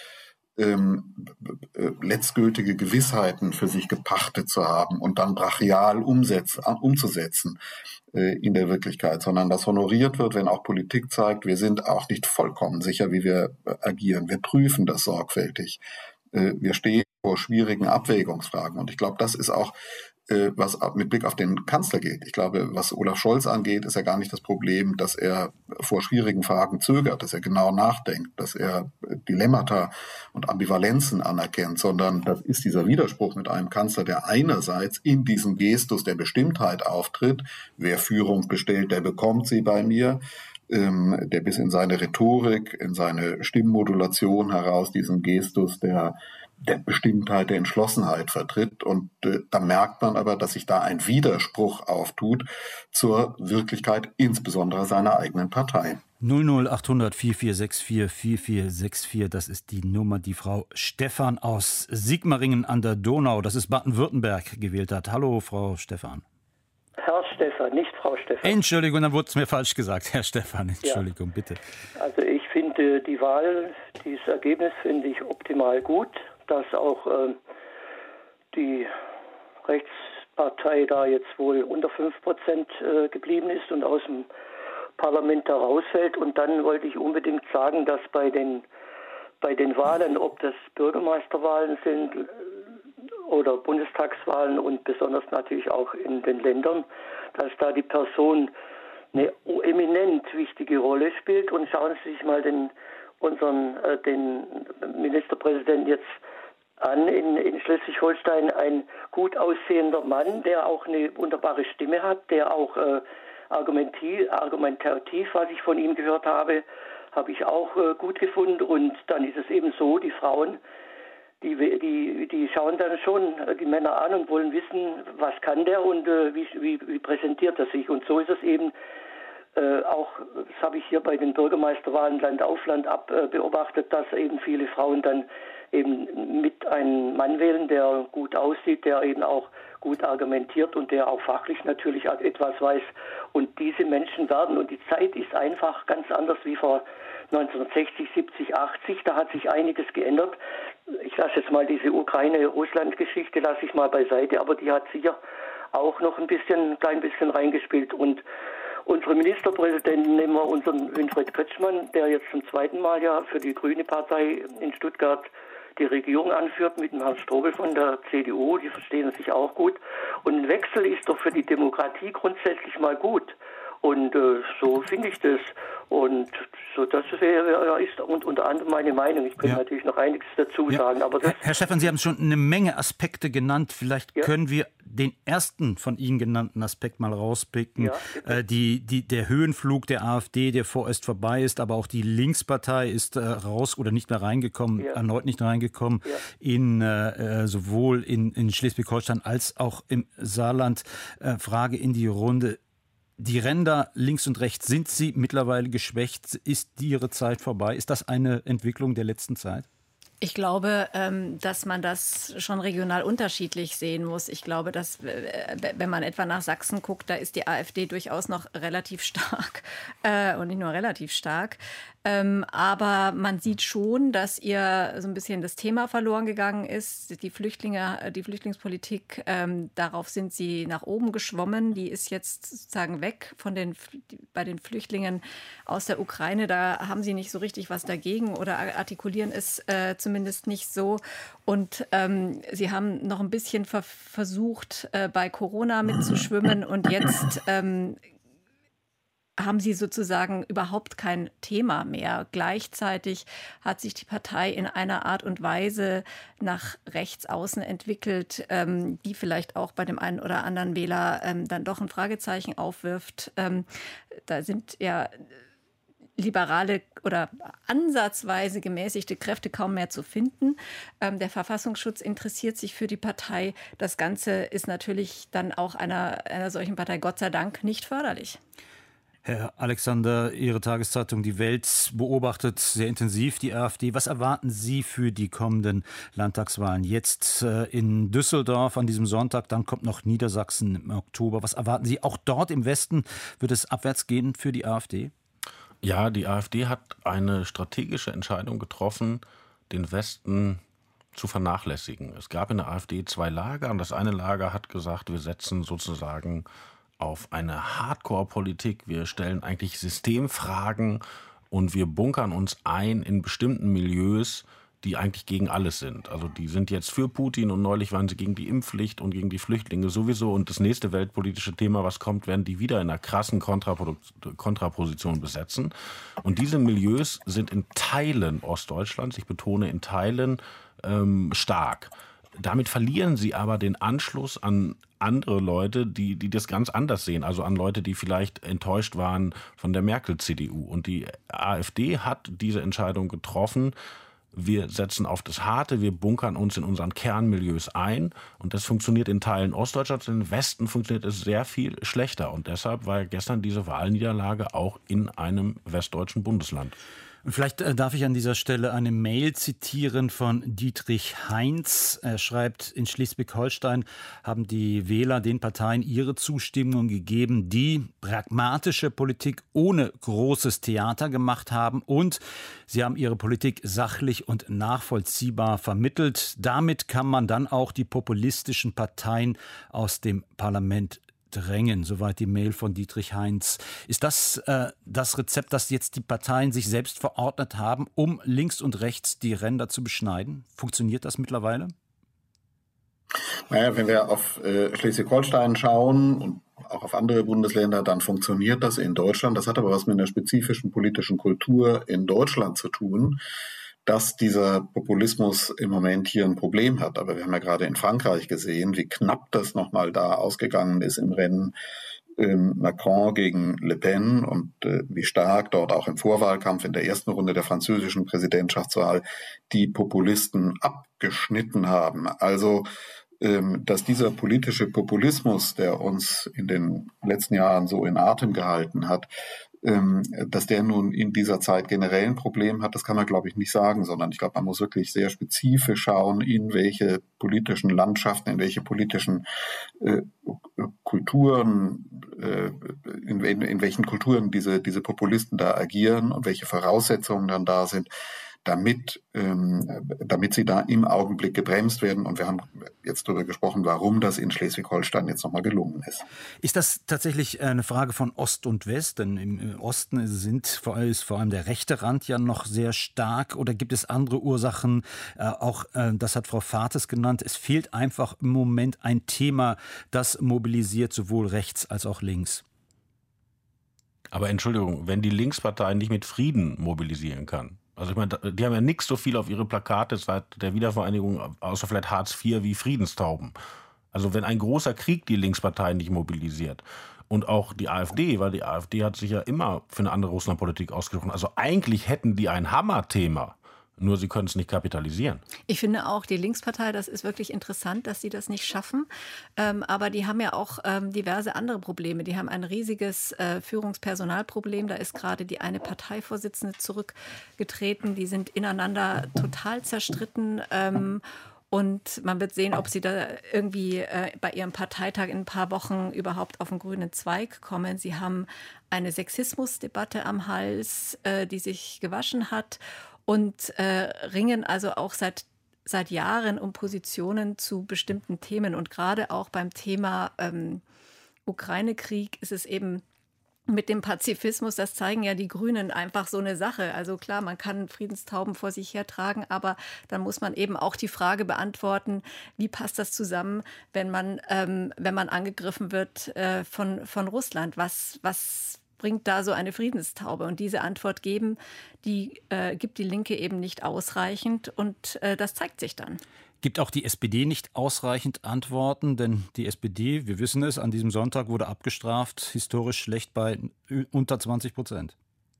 letztgültige Gewissheiten für sich gepachtet zu haben und dann brachial umzusetzen in der Wirklichkeit, sondern das honoriert wird, wenn auch Politik zeigt, wir sind auch nicht vollkommen sicher, wie wir agieren. Wir prüfen das sorgfältig. Wir stehen vor schwierigen Abwägungsfragen. Und ich glaube, das ist auch, was mit Blick auf den Kanzler geht. Ich glaube, was Olaf Scholz angeht, ist ja gar nicht das Problem, dass er vor schwierigen Fragen zögert, dass er genau nachdenkt, dass er Dilemmata und Ambivalenzen anerkennt, sondern das ist dieser Widerspruch mit einem Kanzler, der einerseits in diesem Gestus der Bestimmtheit auftritt. Wer Führung bestellt, der bekommt sie bei mir. Der bis in seine Rhetorik, in seine Stimmmodulation heraus diesen Gestus der Bestimmtheit, der Entschlossenheit vertritt. Und da merkt man aber, dass sich da ein Widerspruch auftut zur Wirklichkeit, insbesondere seiner eigenen Partei. 00800 4464 4464, das ist die Nummer, die Frau Stephan aus Sigmaringen an der Donau, das ist Baden-Württemberg, gewählt hat. Hallo, Frau Stephan. Herr Stephan, nicht Frau Stephan. Entschuldigung, dann wurde es mir falsch gesagt, Herr Stephan. Entschuldigung, ja. Bitte. Also ich finde die Wahl, dieses Ergebnis finde ich optimal gut, dass auch die Rechtspartei da jetzt wohl unter 5% geblieben ist und aus dem Parlament da rausfällt. Und dann wollte ich unbedingt sagen, dass bei den Wahlen, ob das Bürgermeisterwahlen sind oder Bundestagswahlen und besonders natürlich auch in den Ländern, dass da die Person eine eminent wichtige Rolle spielt. Und schauen Sie sich mal den Ministerpräsidenten jetzt an in Schleswig-Holstein, ein gut aussehender Mann, der auch eine wunderbare Stimme hat, der auch argumentativ, was ich von ihm gehört habe ich auch gut gefunden. Und dann ist es eben so, die Frauen, die schauen dann schon die Männer an und wollen wissen, was kann der und wie präsentiert er sich. Und so ist es eben auch, das habe ich hier bei den Bürgermeisterwahlen Land auf Land ab beobachtet, dass eben viele Frauen dann eben mit einem Mann wählen, der gut aussieht, der eben auch gut argumentiert und der auch fachlich natürlich etwas weiß. Und diese Menschen werden, und die Zeit ist einfach ganz anders wie vor 1960, 70, 80, da hat sich einiges geändert. Ich lasse jetzt mal diese Ukraine-Russland-Geschichte, lasse ich mal beiseite, aber die hat sicher auch noch ein klein bisschen reingespielt. Und unsere Ministerpräsidenten, nehmen wir unseren Winfried Kretschmann, der jetzt zum zweiten Mal ja für die Grüne Partei in Stuttgart die Regierung anführt mit dem Herrn Strobel von der CDU, die verstehen sich auch gut. Und ein Wechsel ist doch für die Demokratie grundsätzlich mal gut. Und so finde ich das. Und so, das ist unter anderem meine Meinung. Ich könnte natürlich noch einiges dazu sagen. Aber Herr Stephan, Sie haben schon eine Menge Aspekte genannt. Vielleicht können wir den ersten von Ihnen genannten Aspekt mal rauspicken. Ja, der Höhenflug der AfD, der vorerst vorbei ist, aber auch die Linkspartei ist raus oder nicht mehr reingekommen, erneut nicht reingekommen, sowohl in Schleswig-Holstein als auch im Saarland. Frage in die Runde. Die Ränder links und rechts, sind sie mittlerweile geschwächt? Ist ihre Zeit vorbei? Ist das eine Entwicklung der letzten Zeit? Ich glaube, dass man das schon regional unterschiedlich sehen muss. Ich glaube, dass, wenn man etwa nach Sachsen guckt, da ist die AfD durchaus noch relativ stark und nicht nur relativ stark. Aber man sieht schon, dass ihr so ein bisschen das Thema verloren gegangen ist. Die Flüchtlingspolitik, darauf sind sie nach oben geschwommen. Die ist jetzt sozusagen weg bei den Flüchtlingen aus der Ukraine. Da haben sie nicht so richtig was dagegen oder artikulieren es zumindest nicht so. Und sie haben noch ein bisschen versucht, bei Corona mitzuschwimmen. Und jetzt haben sie sozusagen überhaupt kein Thema mehr. Gleichzeitig hat sich die Partei in einer Art und Weise nach rechts außen entwickelt, die vielleicht auch bei dem einen oder anderen Wähler dann doch ein Fragezeichen aufwirft. Da sind ja liberale oder ansatzweise gemäßigte Kräfte kaum mehr zu finden. Der Verfassungsschutz interessiert sich für die Partei. Das Ganze ist natürlich dann auch einer solchen Partei Gott sei Dank nicht förderlich. Herr Alexander, Ihre Tageszeitung Die Welt beobachtet sehr intensiv die AfD. Was erwarten Sie für die kommenden Landtagswahlen? Jetzt in Düsseldorf an diesem Sonntag, dann kommt noch Niedersachsen im Oktober. Was erwarten Sie? Auch dort im Westen wird es abwärts gehen für die AfD? Ja, die AfD hat eine strategische Entscheidung getroffen, den Westen zu vernachlässigen. Es gab in der AfD zwei Lager und das eine Lager hat gesagt, wir setzen sozusagen auf eine Hardcore-Politik. Wir stellen eigentlich Systemfragen und wir bunkern uns ein in bestimmten Milieus, die eigentlich gegen alles sind. Also die sind jetzt für Putin und neulich waren sie gegen die Impfpflicht und gegen die Flüchtlinge sowieso. Und das nächste weltpolitische Thema, was kommt, werden die wieder in einer krassen Kontraposition besetzen. Und diese Milieus sind in Teilen Ostdeutschlands, ich betone in Teilen, stark. Damit verlieren sie aber den Anschluss an andere Leute, die das ganz anders sehen. Also an Leute, die vielleicht enttäuscht waren von der Merkel-CDU. Und die AfD hat diese Entscheidung getroffen. Wir setzen auf das Harte, wir bunkern uns in unseren Kernmilieus ein. Und das funktioniert in Teilen Ostdeutschlands. Im Westen funktioniert es sehr viel schlechter. Und deshalb war gestern diese Wahlniederlage auch in einem westdeutschen Bundesland. Und vielleicht darf ich an dieser Stelle eine Mail zitieren von Dietrich Heinz. Er schreibt, in Schleswig-Holstein haben die Wähler den Parteien ihre Zustimmung gegeben, die pragmatische Politik ohne großes Theater gemacht haben, und sie haben ihre Politik sachlich und nachvollziehbar vermittelt. Damit kann man dann auch die populistischen Parteien aus dem Parlament drängen. Soweit die Mail von Dietrich Heinz. Ist das das Rezept, das jetzt die Parteien sich selbst verordnet haben, um links und rechts die Ränder zu beschneiden? Funktioniert das mittlerweile? Naja, wenn wir auf Schleswig-Holstein schauen und auch auf andere Bundesländer, dann funktioniert das in Deutschland. Das hat aber was mit einer spezifischen politischen Kultur in Deutschland zu tun, dass dieser Populismus im Moment hier ein Problem hat. Aber wir haben ja gerade in Frankreich gesehen, wie knapp das nochmal da ausgegangen ist im Rennen Macron gegen Le Pen und wie stark dort auch im Vorwahlkampf in der ersten Runde der französischen Präsidentschaftswahl die Populisten abgeschnitten haben. Also dass dieser politische Populismus, der uns in den letzten Jahren so in Atem gehalten hat, dass der nun in dieser Zeit generell ein Problem hat, das kann man, glaube ich, nicht sagen, sondern ich glaube, man muss wirklich sehr spezifisch schauen, in welche politischen Landschaften, in welche politischen Kulturen, in welchen Kulturen diese Populisten da agieren und welche Voraussetzungen dann da sind, damit sie da im Augenblick gebremst werden. Und wir haben jetzt darüber gesprochen, warum das in Schleswig-Holstein jetzt nochmal gelungen ist. Ist das tatsächlich eine Frage von Ost und West? Denn im Osten ist vor allem der rechte Rand ja noch sehr stark. Oder gibt es andere Ursachen? Auch das hat Frau Vates genannt. Es fehlt einfach im Moment ein Thema, das mobilisiert sowohl rechts als auch links. Aber Entschuldigung, wenn die Linkspartei nicht mit Frieden mobilisieren kann. Also ich meine, die haben ja nichts so viel auf ihre Plakate seit der Wiedervereinigung, außer vielleicht Hartz IV, wie Friedenstauben. Also wenn ein großer Krieg die Linkspartei nicht mobilisiert und auch die AfD, weil die AfD hat sich ja immer für eine andere Russlandpolitik ausgesprochen. Also eigentlich hätten die ein Hammerthema. Nur sie können es nicht kapitalisieren. Ich finde auch, die Linkspartei, das ist wirklich interessant, dass sie das nicht schaffen. Aber die haben ja auch diverse andere Probleme. Die haben ein riesiges Führungspersonalproblem. Da ist gerade die eine Parteivorsitzende zurückgetreten. Die sind ineinander total zerstritten. Und man wird sehen, ob sie da irgendwie bei ihrem Parteitag in ein paar Wochen überhaupt auf den grünen Zweig kommen. Sie haben eine Sexismusdebatte am Hals, die sich gewaschen hat. Und ringen also auch seit Jahren um Positionen zu bestimmten Themen. Und gerade auch beim Thema Ukraine-Krieg ist es eben mit dem Pazifismus, das zeigen ja die Grünen, einfach so eine Sache. Also klar, man kann Friedenstauben vor sich hertragen, aber dann muss man eben auch die Frage beantworten, wie passt das zusammen, wenn man angegriffen wird von Russland? Was bringt da so eine Friedenstaube? Und diese Antwort gibt die Linke eben nicht ausreichend, und das zeigt sich dann. Gibt auch die SPD nicht ausreichend Antworten? Denn die SPD, wir wissen es, an diesem Sonntag wurde abgestraft, historisch schlecht bei unter 20%.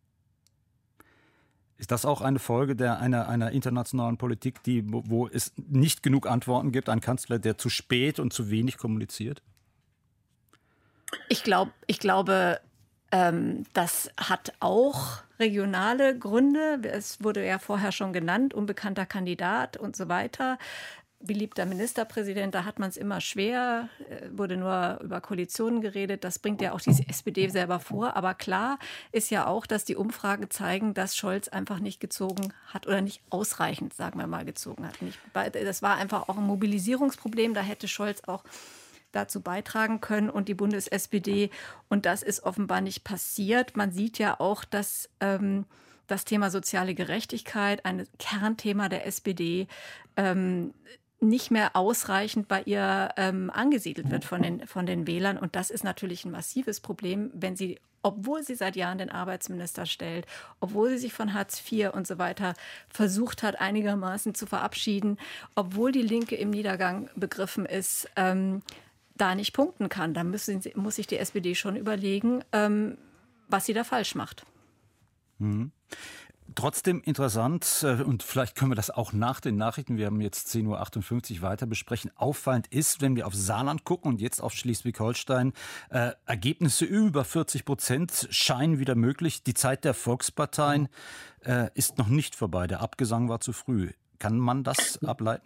Ist das auch eine Folge einer internationalen Politik, wo es nicht genug Antworten gibt? Ein Kanzler, der zu spät und zu wenig kommuniziert? Ich glaube, das hat auch regionale Gründe. Es wurde ja vorher schon genannt, unbekannter Kandidat und so weiter. Beliebter Ministerpräsident, da hat man es immer schwer, wurde nur über Koalitionen geredet. Das bringt ja auch die SPD selber vor. Aber klar ist ja auch, dass die Umfragen zeigen, dass Scholz einfach nicht gezogen hat oder nicht ausreichend, sagen wir mal, gezogen hat. Das war einfach auch ein Mobilisierungsproblem. Da hätte Scholz auch dazu beitragen können und die Bundes-SPD. Und das ist offenbar nicht passiert. Man sieht ja auch, dass das Thema soziale Gerechtigkeit, ein Kernthema der SPD, nicht mehr ausreichend bei ihr angesiedelt wird von den Wählern. Und das ist natürlich ein massives Problem, wenn sie, obwohl sie seit Jahren den Arbeitsminister stellt, obwohl sie sich von Hartz IV und so weiter versucht hat, einigermaßen zu verabschieden, obwohl die Linke im Niedergang begriffen ist, da nicht punkten kann. Da muss sich die SPD schon überlegen, was sie da falsch macht. Mhm. Trotzdem interessant, und vielleicht können wir das auch nach den Nachrichten, wir haben jetzt 10.58 Uhr weiter besprechen, auffallend ist, wenn wir auf Saarland gucken und jetzt auf Schleswig-Holstein, Ergebnisse über 40% scheinen wieder möglich. Die Zeit der Volksparteien ist noch nicht vorbei, der Abgesang war zu früh. Kann man das ableiten?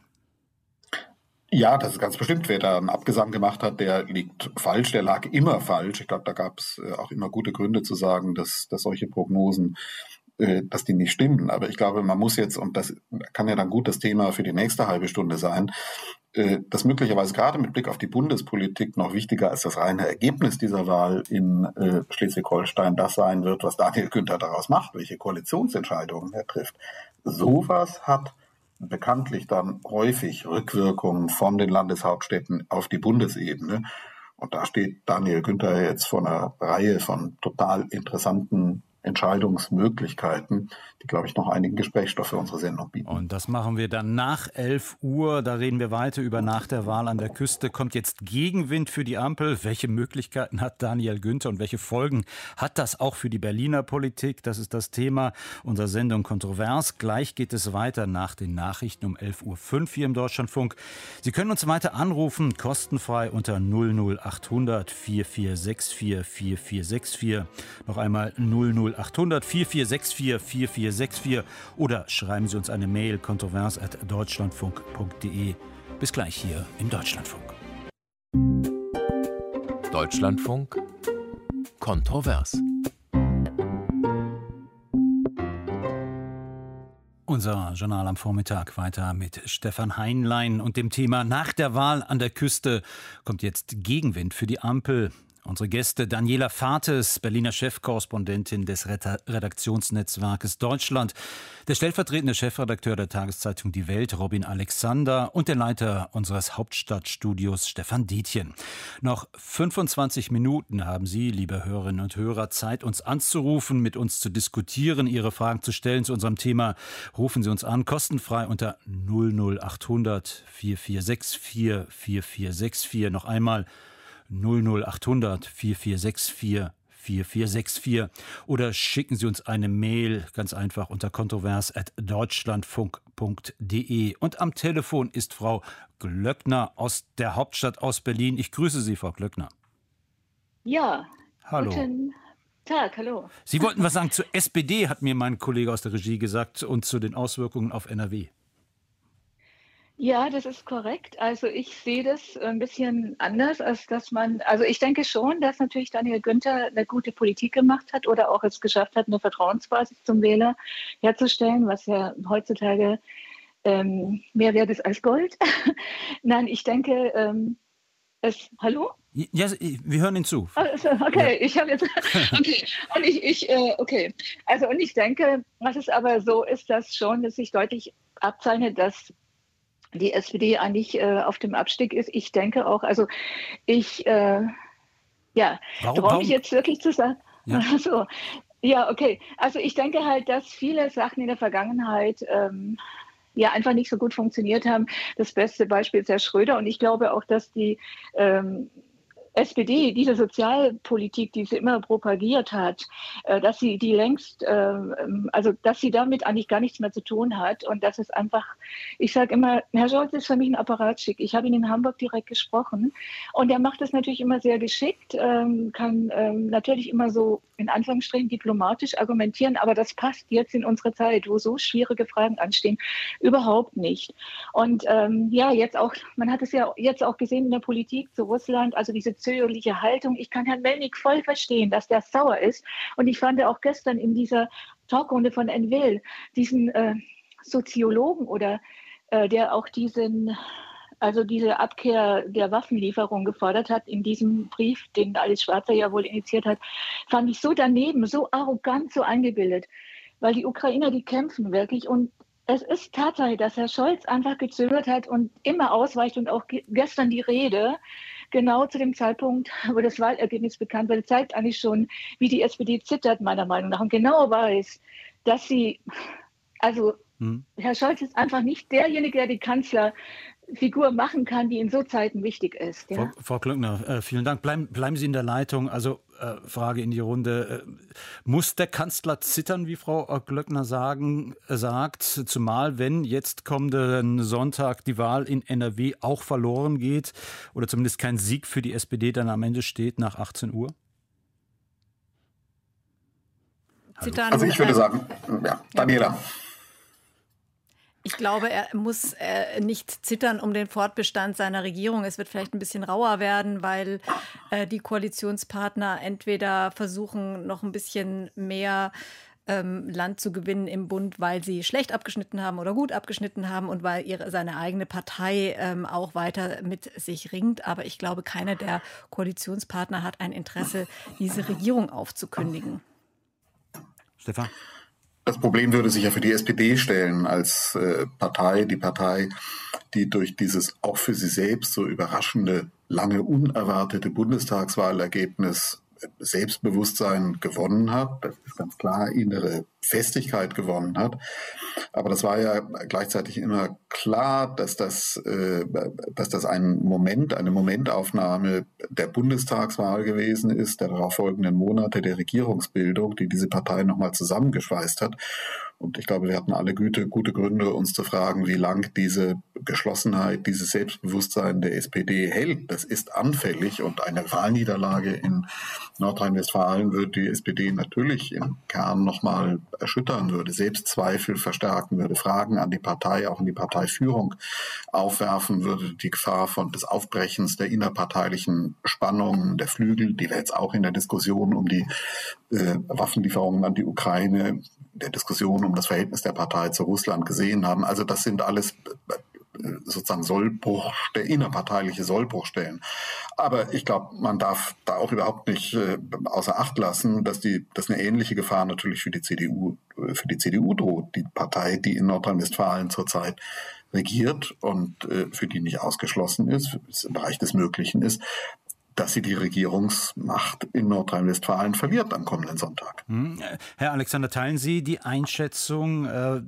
Ja, das ist ganz bestimmt. Wer da einen Abgesang gemacht hat, der liegt falsch, der lag immer falsch. Ich glaube, da gab es auch immer gute Gründe zu sagen, dass solche Prognosen dass die nicht stimmen. Aber ich glaube, man muss jetzt, und das kann ja dann gut das Thema für die nächste halbe Stunde sein, dass möglicherweise gerade mit Blick auf die Bundespolitik noch wichtiger als das reine Ergebnis dieser Wahl in Schleswig-Holstein das sein wird, was Daniel Günther daraus macht, welche Koalitionsentscheidungen er trifft. Sowas hat bekanntlich dann häufig Rückwirkungen von den Landeshauptstädten auf die Bundesebene. Und da steht Daniel Günther jetzt vor einer Reihe von total interessanten Entscheidungsmöglichkeiten, die, glaube ich, noch einigen Gesprächsstoff für unsere Sendung bieten. Und das machen wir dann nach 11 Uhr. Da reden wir weiter über nach der Wahl an der Küste. Kommt jetzt Gegenwind für die Ampel? Welche Möglichkeiten hat Daniel Günther und welche Folgen hat das auch für die Berliner Politik? Das ist das Thema unserer Sendung Kontrovers. Gleich geht es weiter nach den Nachrichten um 11.05 Uhr hier im Deutschlandfunk. Sie können uns weiter anrufen, kostenfrei unter 00800 4464 4464. Noch einmal 00800 4464 4464 oder schreiben Sie uns eine Mail kontrovers@deutschlandfunk.de. Bis gleich hier im Deutschlandfunk. Deutschlandfunk Kontrovers. Unser Journal am Vormittag weiter mit Stefan Heinlein und dem Thema nach der Wahl an der Küste kommt jetzt Gegenwind für die Ampel. Unsere Gäste Daniela Fates, Berliner Chefkorrespondentin des Redaktionsnetzwerkes Deutschland, der stellvertretende Chefredakteur der Tageszeitung Die Welt, Robin Alexander, und der Leiter unseres Hauptstadtstudios, Stefan Dietjen. Noch 25 Minuten haben Sie, liebe Hörerinnen und Hörer, Zeit, uns anzurufen, mit uns zu diskutieren, Ihre Fragen zu stellen zu unserem Thema. Rufen Sie uns an, kostenfrei unter 00800 4464 4464. Noch einmal 00800 4464 4464 oder schicken Sie uns eine Mail, ganz einfach unter kontrovers@deutschlandfunk.de. Und am Telefon ist Frau Glöckner aus der Hauptstadt, aus Berlin. Ich grüße Sie, Frau Glöckner. Ja, hallo. Guten Tag, hallo. Sie wollten was sagen zur SPD, hat mir mein Kollege aus der Regie gesagt, und zu den Auswirkungen auf NRW. Ja, das ist korrekt. Also ich sehe das ein bisschen anders, als dass also ich denke schon, dass natürlich Daniel Günther eine gute Politik gemacht hat oder auch es geschafft hat, eine Vertrauensbasis zum Wähler herzustellen, was ja heutzutage mehr wert ist als Gold. Nein, ich denke, hallo? Ja, wir hören Ihnen zu. Also, okay, ja. Ich habe jetzt, okay, okay. Also und ich denke, was es aber so ist, dass sich deutlich abzeichnet, dass die SPD eigentlich auf dem Abstieg ist. Ich denke auch, also ich traue mich jetzt wirklich zu sagen. Ja. Also, ja, okay. Also ich denke halt, dass viele Sachen in der Vergangenheit einfach nicht so gut funktioniert haben. Das beste Beispiel ist Herr Schröder. Und ich glaube auch, dass die SPD, diese Sozialpolitik, die sie immer propagiert hat, dass sie die längst, dass sie damit eigentlich gar nichts mehr zu tun hat und dass es einfach, ich sage immer, Herr Scholz ist für mich ein Apparatschick. Ich habe ihn in Hamburg direkt gesprochen und er macht das natürlich immer sehr geschickt, kann natürlich immer so in Anführungsstrichen diplomatisch argumentieren, aber das passt jetzt in unsere Zeit, wo so schwierige Fragen anstehen, überhaupt nicht. Und jetzt auch, man hat es ja jetzt auch gesehen in der Politik zu Russland, also diese zögerliche Haltung. Ich kann Herrn Melnik voll verstehen, dass der sauer ist. Und ich fand auch gestern in dieser Talkrunde von Envil diesen Soziologen oder der auch diese Abkehr der Waffenlieferung gefordert hat in diesem Brief, den Alice Schwarzer ja wohl initiiert hat, fand ich so daneben, so arrogant, so eingebildet. weil die Ukrainer, die kämpfen wirklich. Und es ist Tatsache, dass Herr Scholz einfach gezögert hat und immer ausweicht und auch gestern die Rede, genau zu dem Zeitpunkt, wo das Wahlergebnis bekannt wurde, zeigt eigentlich schon, wie die SPD zittert, meiner Meinung nach, und genau weiß, dass sie, also Herr Scholz ist einfach nicht derjenige, der die Kanzlerfigur machen kann, die in so Zeiten wichtig ist. Ja? Frau Glöckner, vielen Dank. Bleiben Sie in der Leitung. Also Frage in die Runde. Muss der Kanzler zittern, wie Frau Glöckner sagt, zumal wenn jetzt kommenden Sonntag die Wahl in NRW auch verloren geht oder zumindest kein Sieg für die SPD dann am Ende steht nach 18 Uhr? Zittern, also ich würde sagen, ja, Daniela. Ich glaube, er muss nicht zittern um den Fortbestand seiner Regierung. Es wird vielleicht ein bisschen rauer werden, weil die Koalitionspartner entweder versuchen, noch ein bisschen mehr Land zu gewinnen im Bund, weil sie schlecht abgeschnitten haben oder gut abgeschnitten haben und weil seine eigene Partei auch weiter mit sich ringt. Aber ich glaube, keiner der Koalitionspartner hat ein Interesse, diese Regierung aufzukündigen. Stefan? Das Problem würde sich ja für die SPD stellen als Partei, die Partei, die durch dieses auch für sie selbst so überraschende, lange unerwartete Bundestagswahlergebnis Selbstbewusstsein gewonnen hat. Das ist ganz klar, innere Festigkeit gewonnen hat. Aber das war ja gleichzeitig immer klar, dass das eine Momentaufnahme der Bundestagswahl gewesen ist, der darauffolgenden Monate der Regierungsbildung, die diese Partei nochmal zusammengeschweißt hat. Und ich glaube, wir hatten alle gute Gründe, uns zu fragen, wie lang diese Geschlossenheit, dieses Selbstbewusstsein der SPD hält. Das ist anfällig und eine Wahlniederlage in Nordrhein-Westfalen würde die SPD natürlich im Kern nochmal erschüttern, würde Selbstzweifel verstärken, würde Fragen an die Partei, auch an die Parteiführung aufwerfen, würde die Gefahr des Aufbrechens der innerparteilichen Spannungen, der Flügel, die wir jetzt auch in der Diskussion um die Waffenlieferungen an die Ukraine, der Diskussion um das Verhältnis der Partei zu Russland gesehen haben. Also das sind alles sozusagen innerparteiliche Sollbruchstellen. Aber ich glaube, man darf da auch überhaupt nicht außer Acht lassen, dass eine ähnliche Gefahr natürlich für die CDU droht. Die Partei, die in Nordrhein-Westfalen zurzeit regiert und für die nicht ausgeschlossen ist, im Bereich des Möglichen ist, dass sie die Regierungsmacht in Nordrhein-Westfalen verliert am kommenden Sonntag. Herr Alexander, teilen Sie die Einschätzung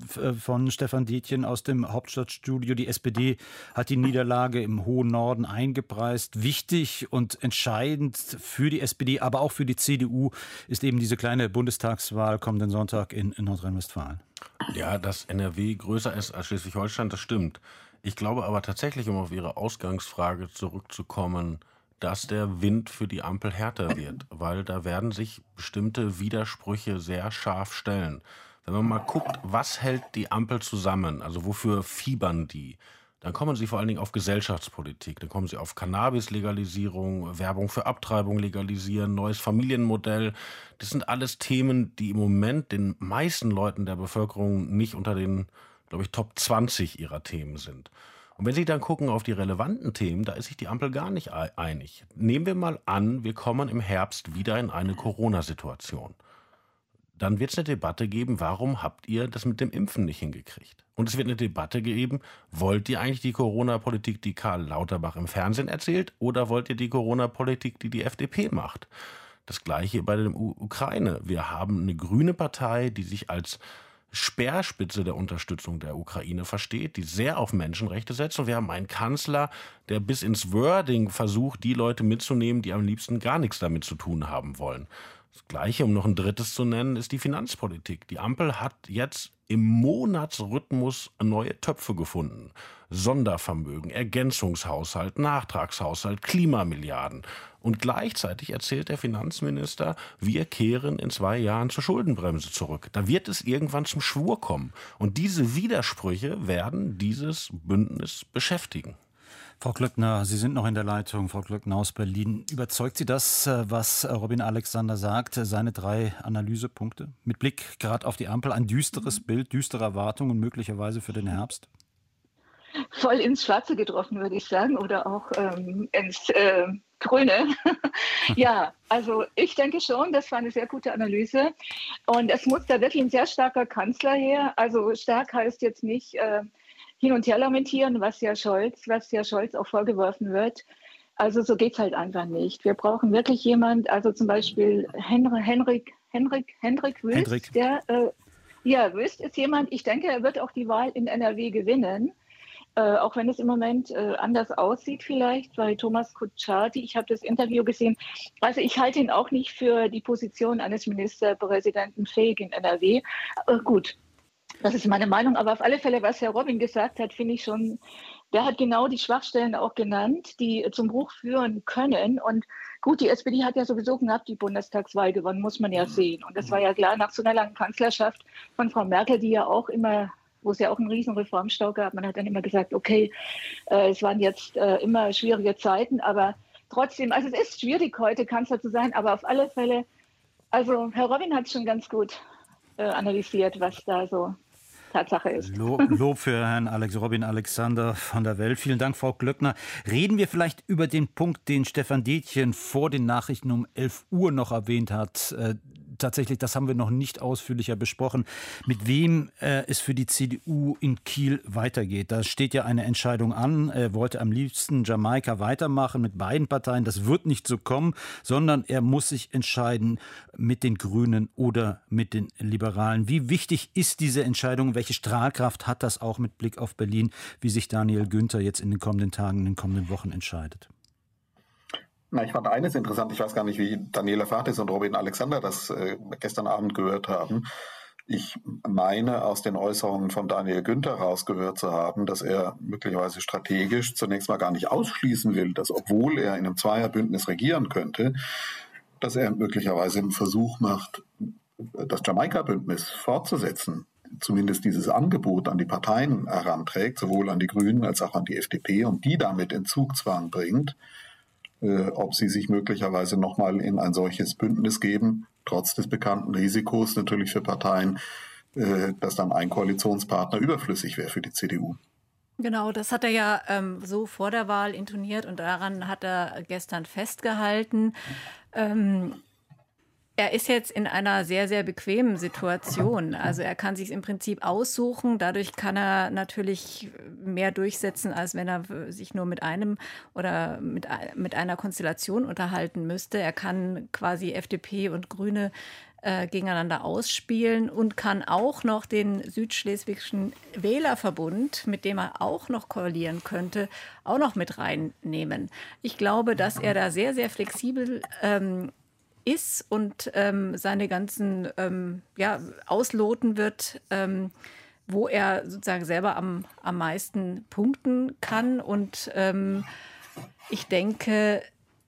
von Stefan Detjen aus dem Hauptstadtstudio? Die SPD hat die Niederlage im hohen Norden eingepreist. Wichtig und entscheidend für die SPD, aber auch für die CDU ist eben diese kleine Bundestagswahl kommenden Sonntag in Nordrhein-Westfalen. Ja, dass NRW größer ist als Schleswig-Holstein, das stimmt. Ich glaube aber tatsächlich, um auf Ihre Ausgangsfrage zurückzukommen, dass der Wind für die Ampel härter wird, weil da werden sich bestimmte Widersprüche sehr scharf stellen. Wenn man mal guckt, was hält die Ampel zusammen, also wofür fiebern die, dann kommen sie vor allen Dingen auf Gesellschaftspolitik, dann kommen sie auf Cannabis-Legalisierung, Werbung für Abtreibung legalisieren, neues Familienmodell. Das sind alles Themen, die im Moment den meisten Leuten der Bevölkerung nicht unter den, glaube ich, Top 20 ihrer Themen sind. Und wenn Sie dann gucken auf die relevanten Themen, da ist sich die Ampel gar nicht einig. Nehmen wir mal an, wir kommen im Herbst wieder in eine Corona-Situation. Dann wird es eine Debatte geben, warum habt ihr das mit dem Impfen nicht hingekriegt? Und es wird eine Debatte geben, wollt ihr eigentlich die Corona-Politik, die Karl Lauterbach im Fernsehen erzählt, oder wollt ihr die Corona-Politik, die die FDP macht? Das Gleiche bei der Ukraine. Wir haben eine grüne Partei, die sich als Speerspitze der Unterstützung der Ukraine versteht, die sehr auf Menschenrechte setzt. Und wir haben einen Kanzler, der bis ins Wording versucht, die Leute mitzunehmen, die am liebsten gar nichts damit zu tun haben wollen. Das Gleiche, um noch ein drittes zu nennen, ist die Finanzpolitik. Die Ampel hat jetzt im Monatsrhythmus neue Töpfe gefunden. Sondervermögen, Ergänzungshaushalt, Nachtragshaushalt, Klimamilliarden. Und gleichzeitig erzählt der Finanzminister, wir kehren in 2 Jahren zur Schuldenbremse zurück. Da wird es irgendwann zum Schwur kommen. Und diese Widersprüche werden dieses Bündnis beschäftigen. Frau Glöckner, Sie sind noch in der Leitung. Frau Glöckner aus Berlin. Überzeugt Sie das, was Robin Alexander sagt, seine 3 Analysepunkte? Mit Blick gerade auf die Ampel, ein düsteres Bild, düstere Erwartungen möglicherweise für den Herbst? voll ins Schwarze getroffen, würde ich sagen, oder auch ins Grüne. Ja, also ich denke schon, das war eine sehr gute Analyse. Und es muss da wirklich ein sehr starker Kanzler her. Also stark heißt jetzt nicht hin und her lamentieren, was ja Scholz auch vorgeworfen wird. Also so geht es halt einfach nicht. Wir brauchen wirklich jemand, also zum Beispiel Hendrik Wüst, Wüst ist jemand, ich denke, er wird auch die Wahl in NRW gewinnen. Auch wenn es im Moment anders aussieht vielleicht bei Thomas Kutschaty. Ich habe das Interview gesehen. Also ich halte ihn auch nicht für die Position eines Ministerpräsidenten fähig in NRW. Gut, das ist meine Meinung. Aber auf alle Fälle, was Herr Robin gesagt hat, finde ich schon, der hat genau die Schwachstellen auch genannt, die zum Bruch führen können. Und gut, die SPD hat ja sowieso knapp die Bundestagswahl gewonnen, muss man ja sehen. Und das war ja klar nach so einer langen Kanzlerschaft von Frau Merkel, die ja auch immer, wo es ja auch einen riesen Reformstau gab. Man hat dann immer gesagt, okay, es waren jetzt immer schwierige Zeiten, aber trotzdem, also es ist schwierig heute Kanzler zu sein, aber auf alle Fälle, also Herr Robin hat es schon ganz gut analysiert, was da so Tatsache ist. Lob für Herrn Robin Alexander von der Welt. Vielen Dank, Frau Glöckner. Reden wir vielleicht über den Punkt, den Stefan Detjen vor den Nachrichten um 11 Uhr noch erwähnt hat. Tatsächlich, das haben wir noch nicht ausführlicher besprochen, mit wem es für die CDU in Kiel weitergeht. Da steht ja eine Entscheidung an. Er wollte am liebsten Jamaika weitermachen mit beiden Parteien. Das wird nicht so kommen, sondern er muss sich entscheiden mit den Grünen oder mit den Liberalen. Wie wichtig ist diese Entscheidung? Welche Strahlkraft hat das auch mit Blick auf Berlin, wie sich Daniel Günther jetzt in den kommenden Tagen, in den kommenden Wochen entscheidet? Na, ich fand eines interessant, ich weiß gar nicht, wie Daniela Fatis und Robin Alexander das gestern Abend gehört haben. Ich meine, aus den Äußerungen von Daniel Günther rausgehört zu haben, dass er möglicherweise strategisch zunächst mal gar nicht ausschließen will, dass obwohl er in einem Zweierbündnis regieren könnte, dass er möglicherweise einen Versuch macht, das Jamaika-Bündnis fortzusetzen. Zumindest dieses Angebot an die Parteien heranträgt, sowohl an die Grünen als auch an die FDP und die damit in Zugzwang bringt, ob sie sich möglicherweise nochmal in ein solches Bündnis geben, trotz des bekannten Risikos natürlich für Parteien, dass dann ein Koalitionspartner überflüssig wäre für die CDU. Genau, das hat er ja so vor der Wahl intoniert und daran hat er gestern festgehalten. Er ist jetzt in einer sehr, sehr bequemen Situation. Also er kann sich im Prinzip aussuchen. Dadurch kann er natürlich mehr durchsetzen, als wenn er sich nur mit einem oder mit einer Konstellation unterhalten müsste. Er kann quasi FDP und Grüne gegeneinander ausspielen und kann auch noch den Südschleswigschen Wählerverbund, mit dem er auch noch koalieren könnte, auch noch mit reinnehmen. Ich glaube, dass er da sehr, sehr flexibel ist und seine ganzen ausloten wird, wo er sozusagen selber am meisten punkten kann. Und ich denke,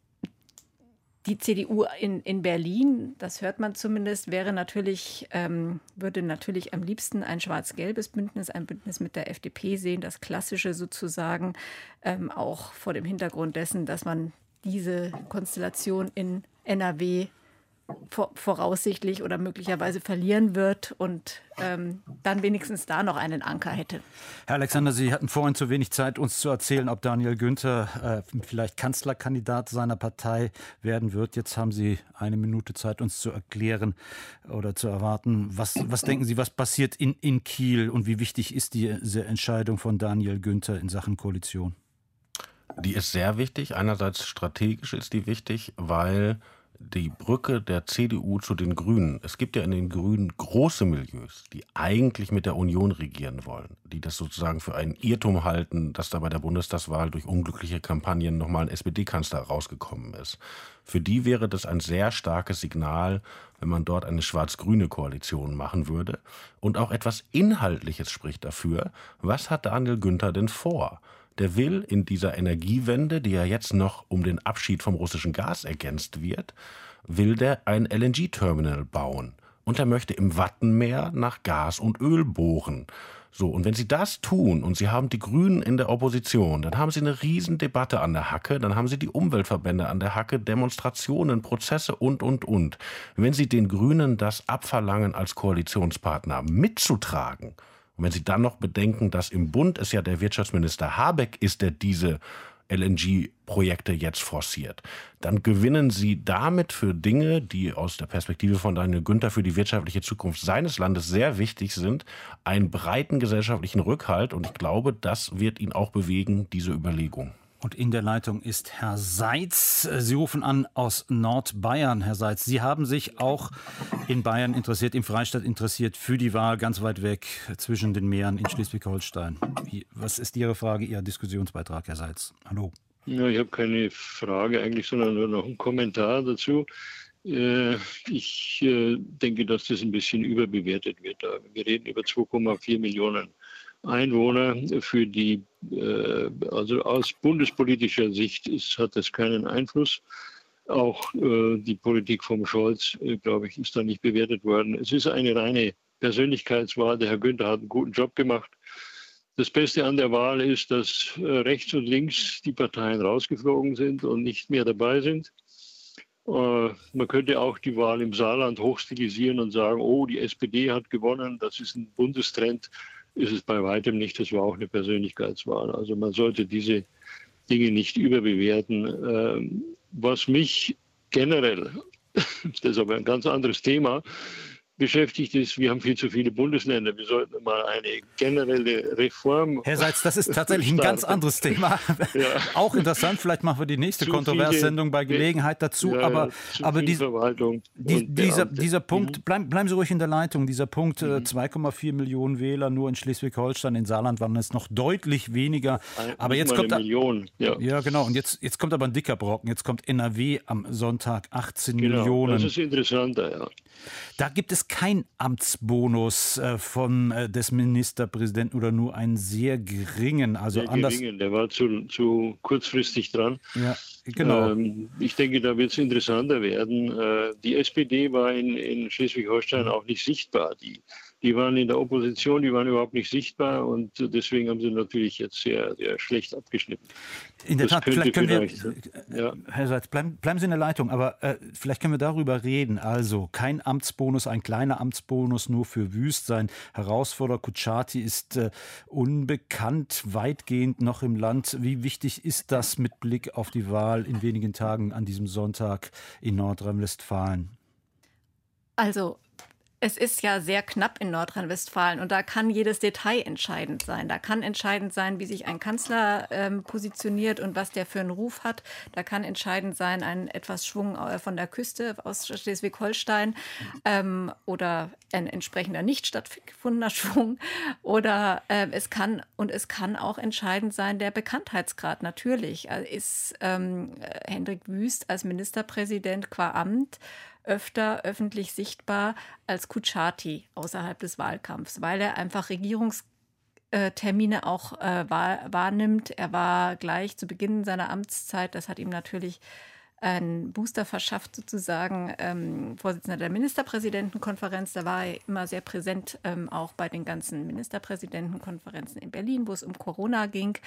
die CDU in Berlin, das hört man zumindest, würde natürlich am liebsten ein schwarz-gelbes Bündnis, ein Bündnis mit der FDP sehen, das klassische sozusagen, auch vor dem Hintergrund dessen, dass man diese Konstellation in NRW voraussichtlich oder möglicherweise verlieren wird und dann wenigstens da noch einen Anker hätte. Herr Alexander, Sie hatten vorhin zu wenig Zeit, uns zu erzählen, ob Daniel Günther vielleicht Kanzlerkandidat seiner Partei werden wird. Jetzt haben Sie eine Minute Zeit, uns zu erklären oder zu erwarten. Was denken Sie, was passiert in Kiel und wie wichtig ist diese Entscheidung von Daniel Günther in Sachen Koalition? Die ist sehr wichtig. Einerseits strategisch ist die wichtig, weil die Brücke der CDU zu den Grünen, es gibt ja in den Grünen große Milieus, die eigentlich mit der Union regieren wollen, die das sozusagen für einen Irrtum halten, dass da bei der Bundestagswahl durch unglückliche Kampagnen nochmal ein SPD-Kanzler rausgekommen ist. Für die wäre das ein sehr starkes Signal, wenn man dort eine schwarz-grüne Koalition machen würde. Und auch etwas Inhaltliches spricht dafür. Was hat Daniel Günther denn vor? Der will in dieser Energiewende, die ja jetzt noch um den Abschied vom russischen Gas ergänzt wird, will der ein LNG-Terminal bauen. Und er möchte im Wattenmeer nach Gas und Öl bohren. So, und wenn Sie das tun und Sie haben die Grünen in der Opposition, dann haben Sie eine Riesendebatte an der Hacke, dann haben Sie die Umweltverbände an der Hacke, Demonstrationen, Prozesse und. Wenn Sie den Grünen das abverlangen, als Koalitionspartner mitzutragen, Und wenn Sie dann noch bedenken, dass im Bund es ja der Wirtschaftsminister Habeck ist, der diese LNG-Projekte jetzt forciert, dann gewinnen Sie damit für Dinge, die aus der Perspektive von Daniel Günther für die wirtschaftliche Zukunft seines Landes sehr wichtig sind, einen breiten gesellschaftlichen Rückhalt. Und ich glaube, das wird ihn auch bewegen, diese Überlegung. Und in der Leitung ist Herr Seitz. Sie rufen an aus Nordbayern, Herr Seitz. Sie haben sich auch in Bayern interessiert, im Freistaat interessiert für die Wahl ganz weit weg zwischen den Meeren in Schleswig-Holstein. Was ist Ihre Frage, Ihr Diskussionsbeitrag, Herr Seitz? Hallo. Ja, ich habe keine Frage eigentlich, sondern nur noch einen Kommentar dazu. Ich denke, dass das ein bisschen überbewertet wird. Wir reden über 2,4 Millionen Einwohner. Für die, also aus bundespolitischer Sicht hat das keinen Einfluss. Auch die Politik vom Scholz, glaube ich, ist da nicht bewertet worden. Es ist eine reine Persönlichkeitswahl. Der Herr Günther hat einen guten Job gemacht. Das Beste an der Wahl ist, dass rechts und links die Parteien rausgeflogen sind und nicht mehr dabei sind. Man könnte auch die Wahl im Saarland hochstilisieren und sagen, oh, die SPD hat gewonnen, das ist ein Bundestrend. Ist es bei weitem nicht, das war auch eine Persönlichkeitswahl. Also man sollte diese Dinge nicht überbewerten. Was mich generell, das ist aber ein ganz anderes Thema, beschäftigt ist, wir haben viel zu viele Bundesländer. Wir sollten mal eine generelle Reform. Herr Seitz, das ist tatsächlich ein ganz anderes Thema. Ja. Auch interessant, vielleicht machen wir die nächste Kontroverssendung bei Gelegenheit dazu. Ja, aber dieser Punkt, bleiben Sie ruhig in der Leitung, dieser Punkt, 2,4 Millionen Wähler nur in Schleswig-Holstein, in Saarland waren es noch deutlich weniger. Aber jetzt kommt ja genau, und jetzt kommt aber ein dicker Brocken. Jetzt kommt NRW am Sonntag, 18 Millionen. Das ist interessanter, ja. Da gibt es keinen Amtsbonus des Ministerpräsidenten oder nur einen sehr geringen. Also sehr geringen, der war zu kurzfristig dran. Ja, genau. Ich denke, da wird es interessanter werden. Die SPD war in Schleswig-Holstein auch nicht sichtbar. Die waren in der Opposition, die waren überhaupt nicht sichtbar und deswegen haben sie natürlich jetzt sehr, sehr schlecht abgeschnitten. In der Tat, vielleicht können wir, Herr Seitz, bleiben Sie in der Leitung, aber vielleicht können wir darüber reden. Also kein Amtsbonus, ein kleiner Amtsbonus nur für Wüst. Sein Herausforderer Kutschaty ist unbekannt, weitgehend noch im Land. Wie wichtig ist das mit Blick auf die Wahl in wenigen Tagen an diesem Sonntag in Nordrhein-Westfalen? Also es ist ja sehr knapp in Nordrhein-Westfalen und da kann jedes Detail entscheidend sein. Da kann entscheidend sein, wie sich ein Kanzler positioniert und was der für einen Ruf hat. Da kann entscheidend sein, ein etwas Schwung von der Küste aus Schleswig-Holstein oder ein entsprechender nicht stattgefundener Schwung. Oder es kann auch entscheidend sein, der Bekanntheitsgrad. Natürlich ist Hendrik Wüst als Ministerpräsident qua Amt öfter öffentlich sichtbar als Kutschaty außerhalb des Wahlkampfs, weil er einfach Regierungstermine auch wahrnimmt. Er war gleich zu Beginn seiner Amtszeit, das hat ihm natürlich einen Booster verschafft, sozusagen, Vorsitzender der Ministerpräsidentenkonferenz. Da war er immer sehr präsent, auch bei den ganzen Ministerpräsidentenkonferenzen in Berlin, wo es um Corona ging.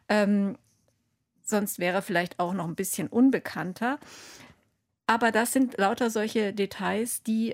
Sonst wäre er vielleicht auch noch ein bisschen unbekannter. Aber das sind lauter solche Details, die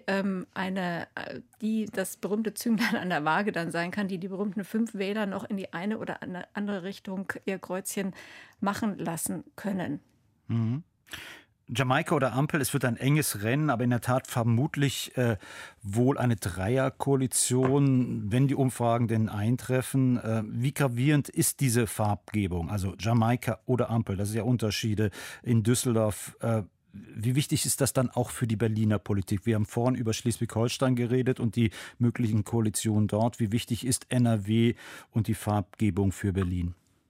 das berühmte Zünglein an der Waage dann sein kann, die berühmten 5 Wähler noch in die eine oder andere Richtung ihr Kreuzchen machen lassen können. Mhm. Jamaika oder Ampel, es wird ein enges Rennen, aber in der Tat vermutlich wohl eine Dreierkoalition, wenn die Umfragen denn eintreffen. Wie gravierend ist diese Farbgebung? Also Jamaika oder Ampel, das ist ja Unterschiede in Düsseldorf. Wie wichtig ist das dann auch für die Berliner Politik? Wir haben vorhin über Schleswig-Holstein geredet und die möglichen Koalitionen dort. Wie wichtig ist NRW und die Farbgebung für Berlin?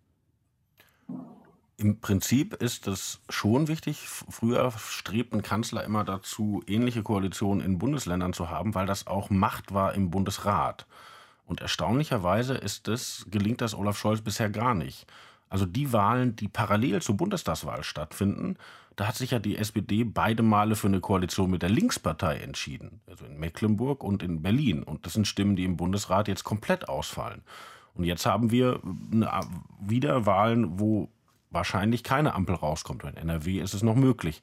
Im Prinzip ist das schon wichtig. Früher strebten Kanzler immer dazu, ähnliche Koalitionen in Bundesländern zu haben, weil das auch Macht war im Bundesrat. Und erstaunlicherweise gelingt das Olaf Scholz bisher gar nicht. Also die Wahlen, die parallel zur Bundestagswahl stattfinden, da hat sich ja die SPD beide Male für eine Koalition mit der Linkspartei entschieden. Also in Mecklenburg und in Berlin. Und das sind Stimmen, die im Bundesrat jetzt komplett ausfallen. Und jetzt haben wir wieder Wahlen, wo wahrscheinlich keine Ampel rauskommt. In NRW ist es noch möglich.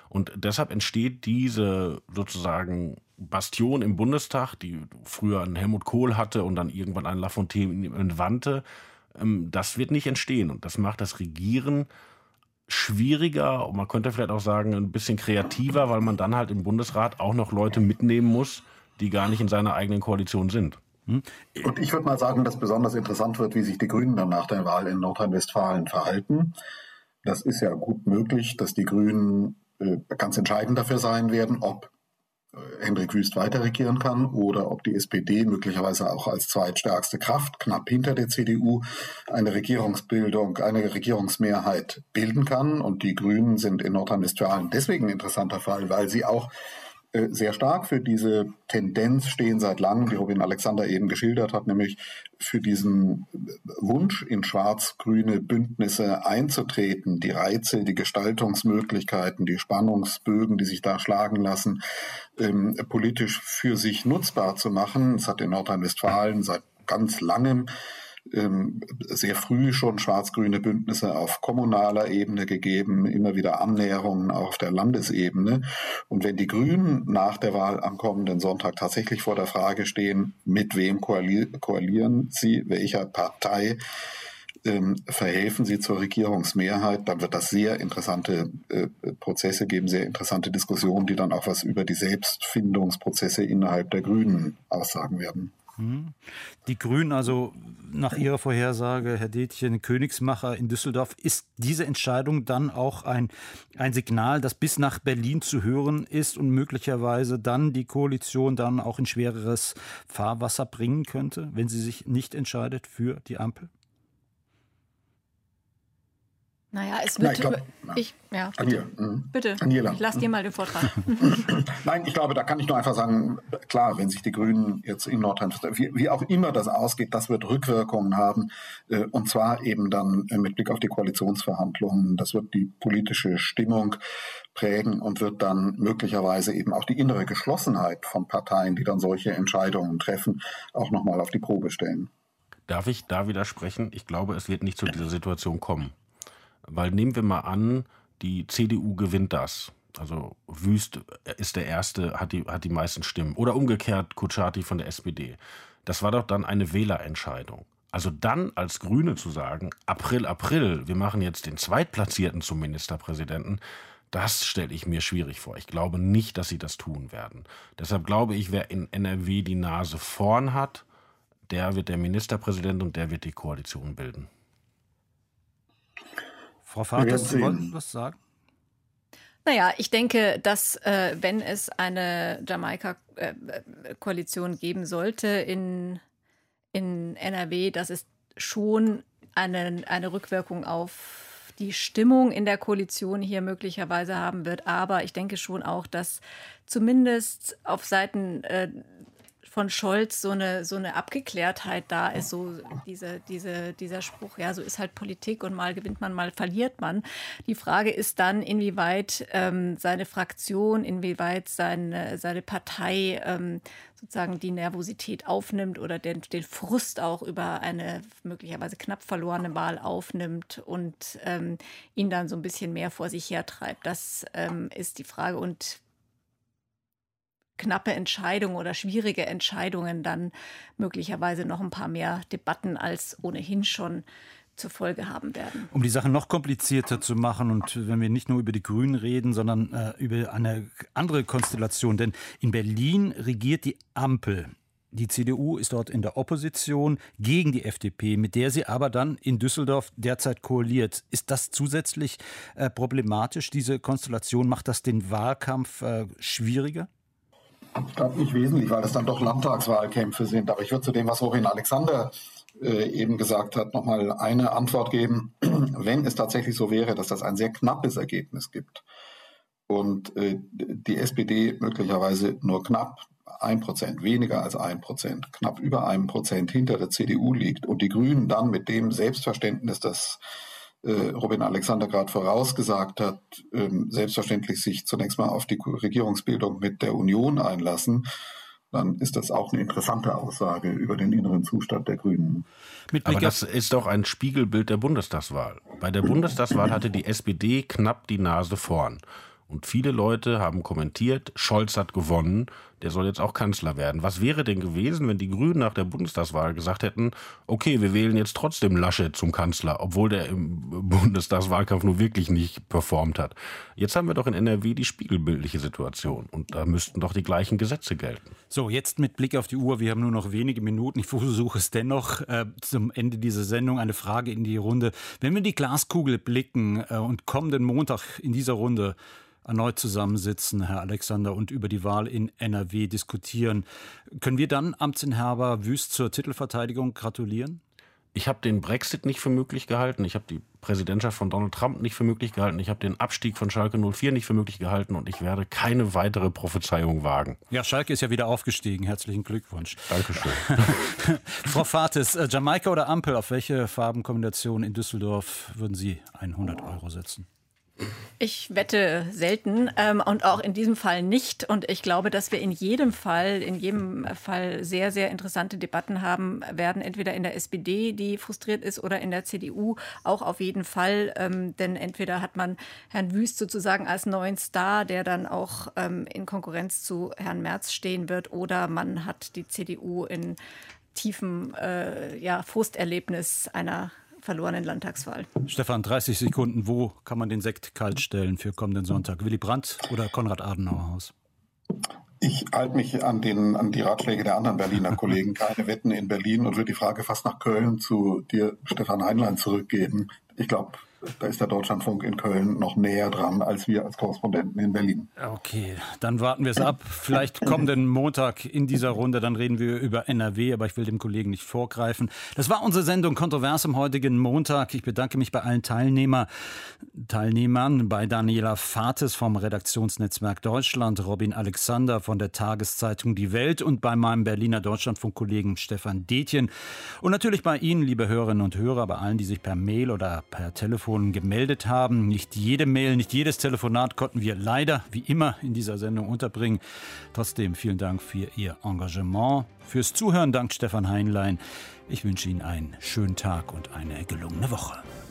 Und deshalb entsteht diese sozusagen Bastion im Bundestag, die früher einen Helmut Kohl hatte und dann irgendwann einen Lafontaine entwandte. Das wird nicht entstehen. Und das macht das Regieren schwieriger und man könnte vielleicht auch sagen, ein bisschen kreativer, weil man dann halt im Bundesrat auch noch Leute mitnehmen muss, die gar nicht in seiner eigenen Koalition sind. Und ich würde mal sagen, dass besonders interessant wird, wie sich die Grünen dann nach der Wahl in Nordrhein-Westfalen verhalten. Das ist ja gut möglich, dass die Grünen ganz entscheidend dafür sein werden, ob Hendrik Wüst weiter regieren kann oder ob die SPD möglicherweise auch als zweitstärkste Kraft knapp hinter der CDU eine Regierungsmehrheit bilden kann. Und die Grünen sind in Nordrhein-Westfalen deswegen ein interessanter Fall, weil sie auch sehr stark für diese Tendenz stehen seit langem, die Robin Alexander eben geschildert hat, nämlich für diesen Wunsch, in schwarz-grüne Bündnisse einzutreten, die Reize, die Gestaltungsmöglichkeiten, die Spannungsbögen, die sich da schlagen lassen, politisch für sich nutzbar zu machen. Es hat in Nordrhein-Westfalen seit ganz langem sehr früh schon schwarz-grüne Bündnisse auf kommunaler Ebene gegeben, immer wieder Annäherungen auch auf der Landesebene. Und wenn die Grünen nach der Wahl am kommenden Sonntag tatsächlich vor der Frage stehen, mit wem koalieren sie, welcher Partei verhelfen sie zur Regierungsmehrheit, dann wird das sehr interessante Prozesse geben, sehr interessante Diskussionen, die dann auch was über die Selbstfindungsprozesse innerhalb der Grünen aussagen werden. Die Grünen, also nach Ihrer Vorhersage, Herr Detjen, Königsmacher in Düsseldorf, ist diese Entscheidung dann auch ein Signal, das bis nach Berlin zu hören ist und möglicherweise dann die Koalition dann auch in schwereres Fahrwasser bringen könnte, wenn sie sich nicht entscheidet für die Ampel? Naja, es wird... Bitte. Daniela. Ich lasse dir mal den Vortrag. Nein, ich glaube, da kann ich nur einfach sagen, klar, wenn sich die Grünen jetzt in Nordrhein-Westfalen, wie auch immer das ausgeht, das wird Rückwirkungen haben. Und zwar eben dann mit Blick auf die Koalitionsverhandlungen. Das wird die politische Stimmung prägen und wird dann möglicherweise eben auch die innere Geschlossenheit von Parteien, die dann solche Entscheidungen treffen, auch nochmal auf die Probe stellen. Darf ich da widersprechen? Ich glaube, es wird nicht zu dieser Situation kommen. Weil nehmen wir mal an, die CDU gewinnt das. Also Wüst ist der Erste, hat die meisten Stimmen. Oder umgekehrt Kutschaty von der SPD. Das war doch dann eine Wählerentscheidung. Also dann als Grüne zu sagen, April, wir machen jetzt den Zweitplatzierten zum Ministerpräsidenten, das stelle ich mir schwierig vor. Ich glaube nicht, dass sie das tun werden. Deshalb glaube ich, wer in NRW die Nase vorn hat, der wird der Ministerpräsident und der wird die Koalition bilden. Frau Farkas, Sie wollten was sagen? Naja, ich denke, dass wenn es eine Jamaika-Koalition geben sollte in NRW, dass es schon eine Rückwirkung auf die Stimmung in der Koalition hier möglicherweise haben wird. Aber ich denke schon auch, dass zumindest auf Seiten von Scholz so eine Abgeklärtheit da ist, so dieser Spruch, ja, so ist halt Politik und mal gewinnt man, mal verliert man. Die Frage ist dann, inwieweit seine Fraktion, inwieweit seine Partei sozusagen die Nervosität aufnimmt oder den Frust auch über eine möglicherweise knapp verlorene Wahl aufnimmt und ihn dann so ein bisschen mehr vor sich hertreibt. Das ist die Frage. Und knappe Entscheidungen oder schwierige Entscheidungen dann möglicherweise noch ein paar mehr Debatten als ohnehin schon zur Folge haben werden. Um die Sache noch komplizierter zu machen und wenn wir nicht nur über die Grünen reden, sondern über eine andere Konstellation, denn in Berlin regiert die Ampel. Die CDU ist dort in der Opposition gegen die FDP, mit der sie aber dann in Düsseldorf derzeit koaliert. Ist das zusätzlich problematisch, diese Konstellation? Macht das den Wahlkampf schwieriger? Ich glaube nicht wesentlich, weil es dann doch Landtagswahlkämpfe sind. Aber ich würde zu dem, was Robin Alexander eben gesagt hat, nochmal eine Antwort geben. Wenn es tatsächlich so wäre, dass das ein sehr knappes Ergebnis gibt und die SPD möglicherweise nur knapp 1%, weniger als 1%, knapp über 1% hinter der CDU liegt und die Grünen dann mit dem Selbstverständnis, das Robin Alexander gerade vorausgesagt hat, selbstverständlich sich zunächst mal auf die Regierungsbildung mit der Union einlassen, dann ist das auch eine interessante Aussage über den inneren Zustand der Grünen. Aber das ist doch ein Spiegelbild der Bundestagswahl. Bei der Bundestagswahl hatte die SPD knapp die Nase vorn. Und viele Leute haben kommentiert, Scholz hat gewonnen, der soll jetzt auch Kanzler werden. Was wäre denn gewesen, wenn die Grünen nach der Bundestagswahl gesagt hätten, okay, wir wählen jetzt trotzdem Laschet zum Kanzler, obwohl der im Bundestagswahlkampf nur wirklich nicht performt hat. Jetzt haben wir doch in NRW die spiegelbildliche Situation und da müssten doch die gleichen Gesetze gelten. So, jetzt mit Blick auf die Uhr, wir haben nur noch wenige Minuten. Ich versuche es dennoch zum Ende dieser Sendung eine Frage in die Runde. Wenn wir in die Glaskugel blicken und kommenden Montag in dieser Runde erneut zusammensitzen, Herr Alexander, und über die Wahl in NRW diskutieren, können wir dann Amtsinhaber Wüst zur Titelverteidigung gratulieren? Ich habe den Brexit nicht für möglich gehalten. Ich habe die Präsidentschaft von Donald Trump nicht für möglich gehalten. Ich habe den Abstieg von Schalke 04 nicht für möglich gehalten. Und ich werde keine weitere Prophezeiung wagen. Ja, Schalke ist ja wieder aufgestiegen. Herzlichen Glückwunsch. Dankeschön. Frau Fates, Jamaika oder Ampel, auf welche Farbenkombination in Düsseldorf würden Sie 100 € setzen? Ich wette selten und auch in diesem Fall nicht. Und ich glaube, dass wir in jedem Fall sehr, sehr interessante Debatten haben werden, entweder in der SPD, die frustriert ist, oder in der CDU auch auf jeden Fall. Denn entweder hat man Herrn Wüst sozusagen als neuen Star, der dann auch in Konkurrenz zu Herrn Merz stehen wird, oder man hat die CDU in tiefem Frusterlebnis einer verlorenen Landtagswahl. Stefan, 30 Sekunden. Wo kann man den Sekt kalt stellen für kommenden Sonntag? Willy Brandt oder Konrad-Adenauer-Haus? Ich halte mich an die Ratschläge der anderen Berliner Kollegen. Keine Wetten in Berlin, und würde die Frage fast nach Köln zu dir, Stefan Heinlein, zurückgeben. Ich glaube, da ist der Deutschlandfunk in Köln noch näher dran als wir als Korrespondenten in Berlin. Okay, dann warten wir es ab. Vielleicht kommenden Montag in dieser Runde, dann reden wir über NRW, aber ich will dem Kollegen nicht vorgreifen. Das war unsere Sendung Kontrovers am heutigen Montag. Ich bedanke mich bei allen Teilnehmern, bei Daniela Fates vom Redaktionsnetzwerk Deutschland, Robin Alexander von der Tageszeitung Die Welt und bei meinem Berliner Deutschlandfunk-Kollegen Stefan Detjen. Und natürlich bei Ihnen, liebe Hörerinnen und Hörer, bei allen, die sich per Mail oder per Telefon gemeldet haben. Nicht jede Mail, nicht jedes Telefonat konnten wir leider, wie immer, in dieser Sendung unterbringen. Trotzdem vielen Dank für Ihr Engagement. Fürs Zuhören dankt Stefan Heinlein. Ich wünsche Ihnen einen schönen Tag und eine gelungene Woche.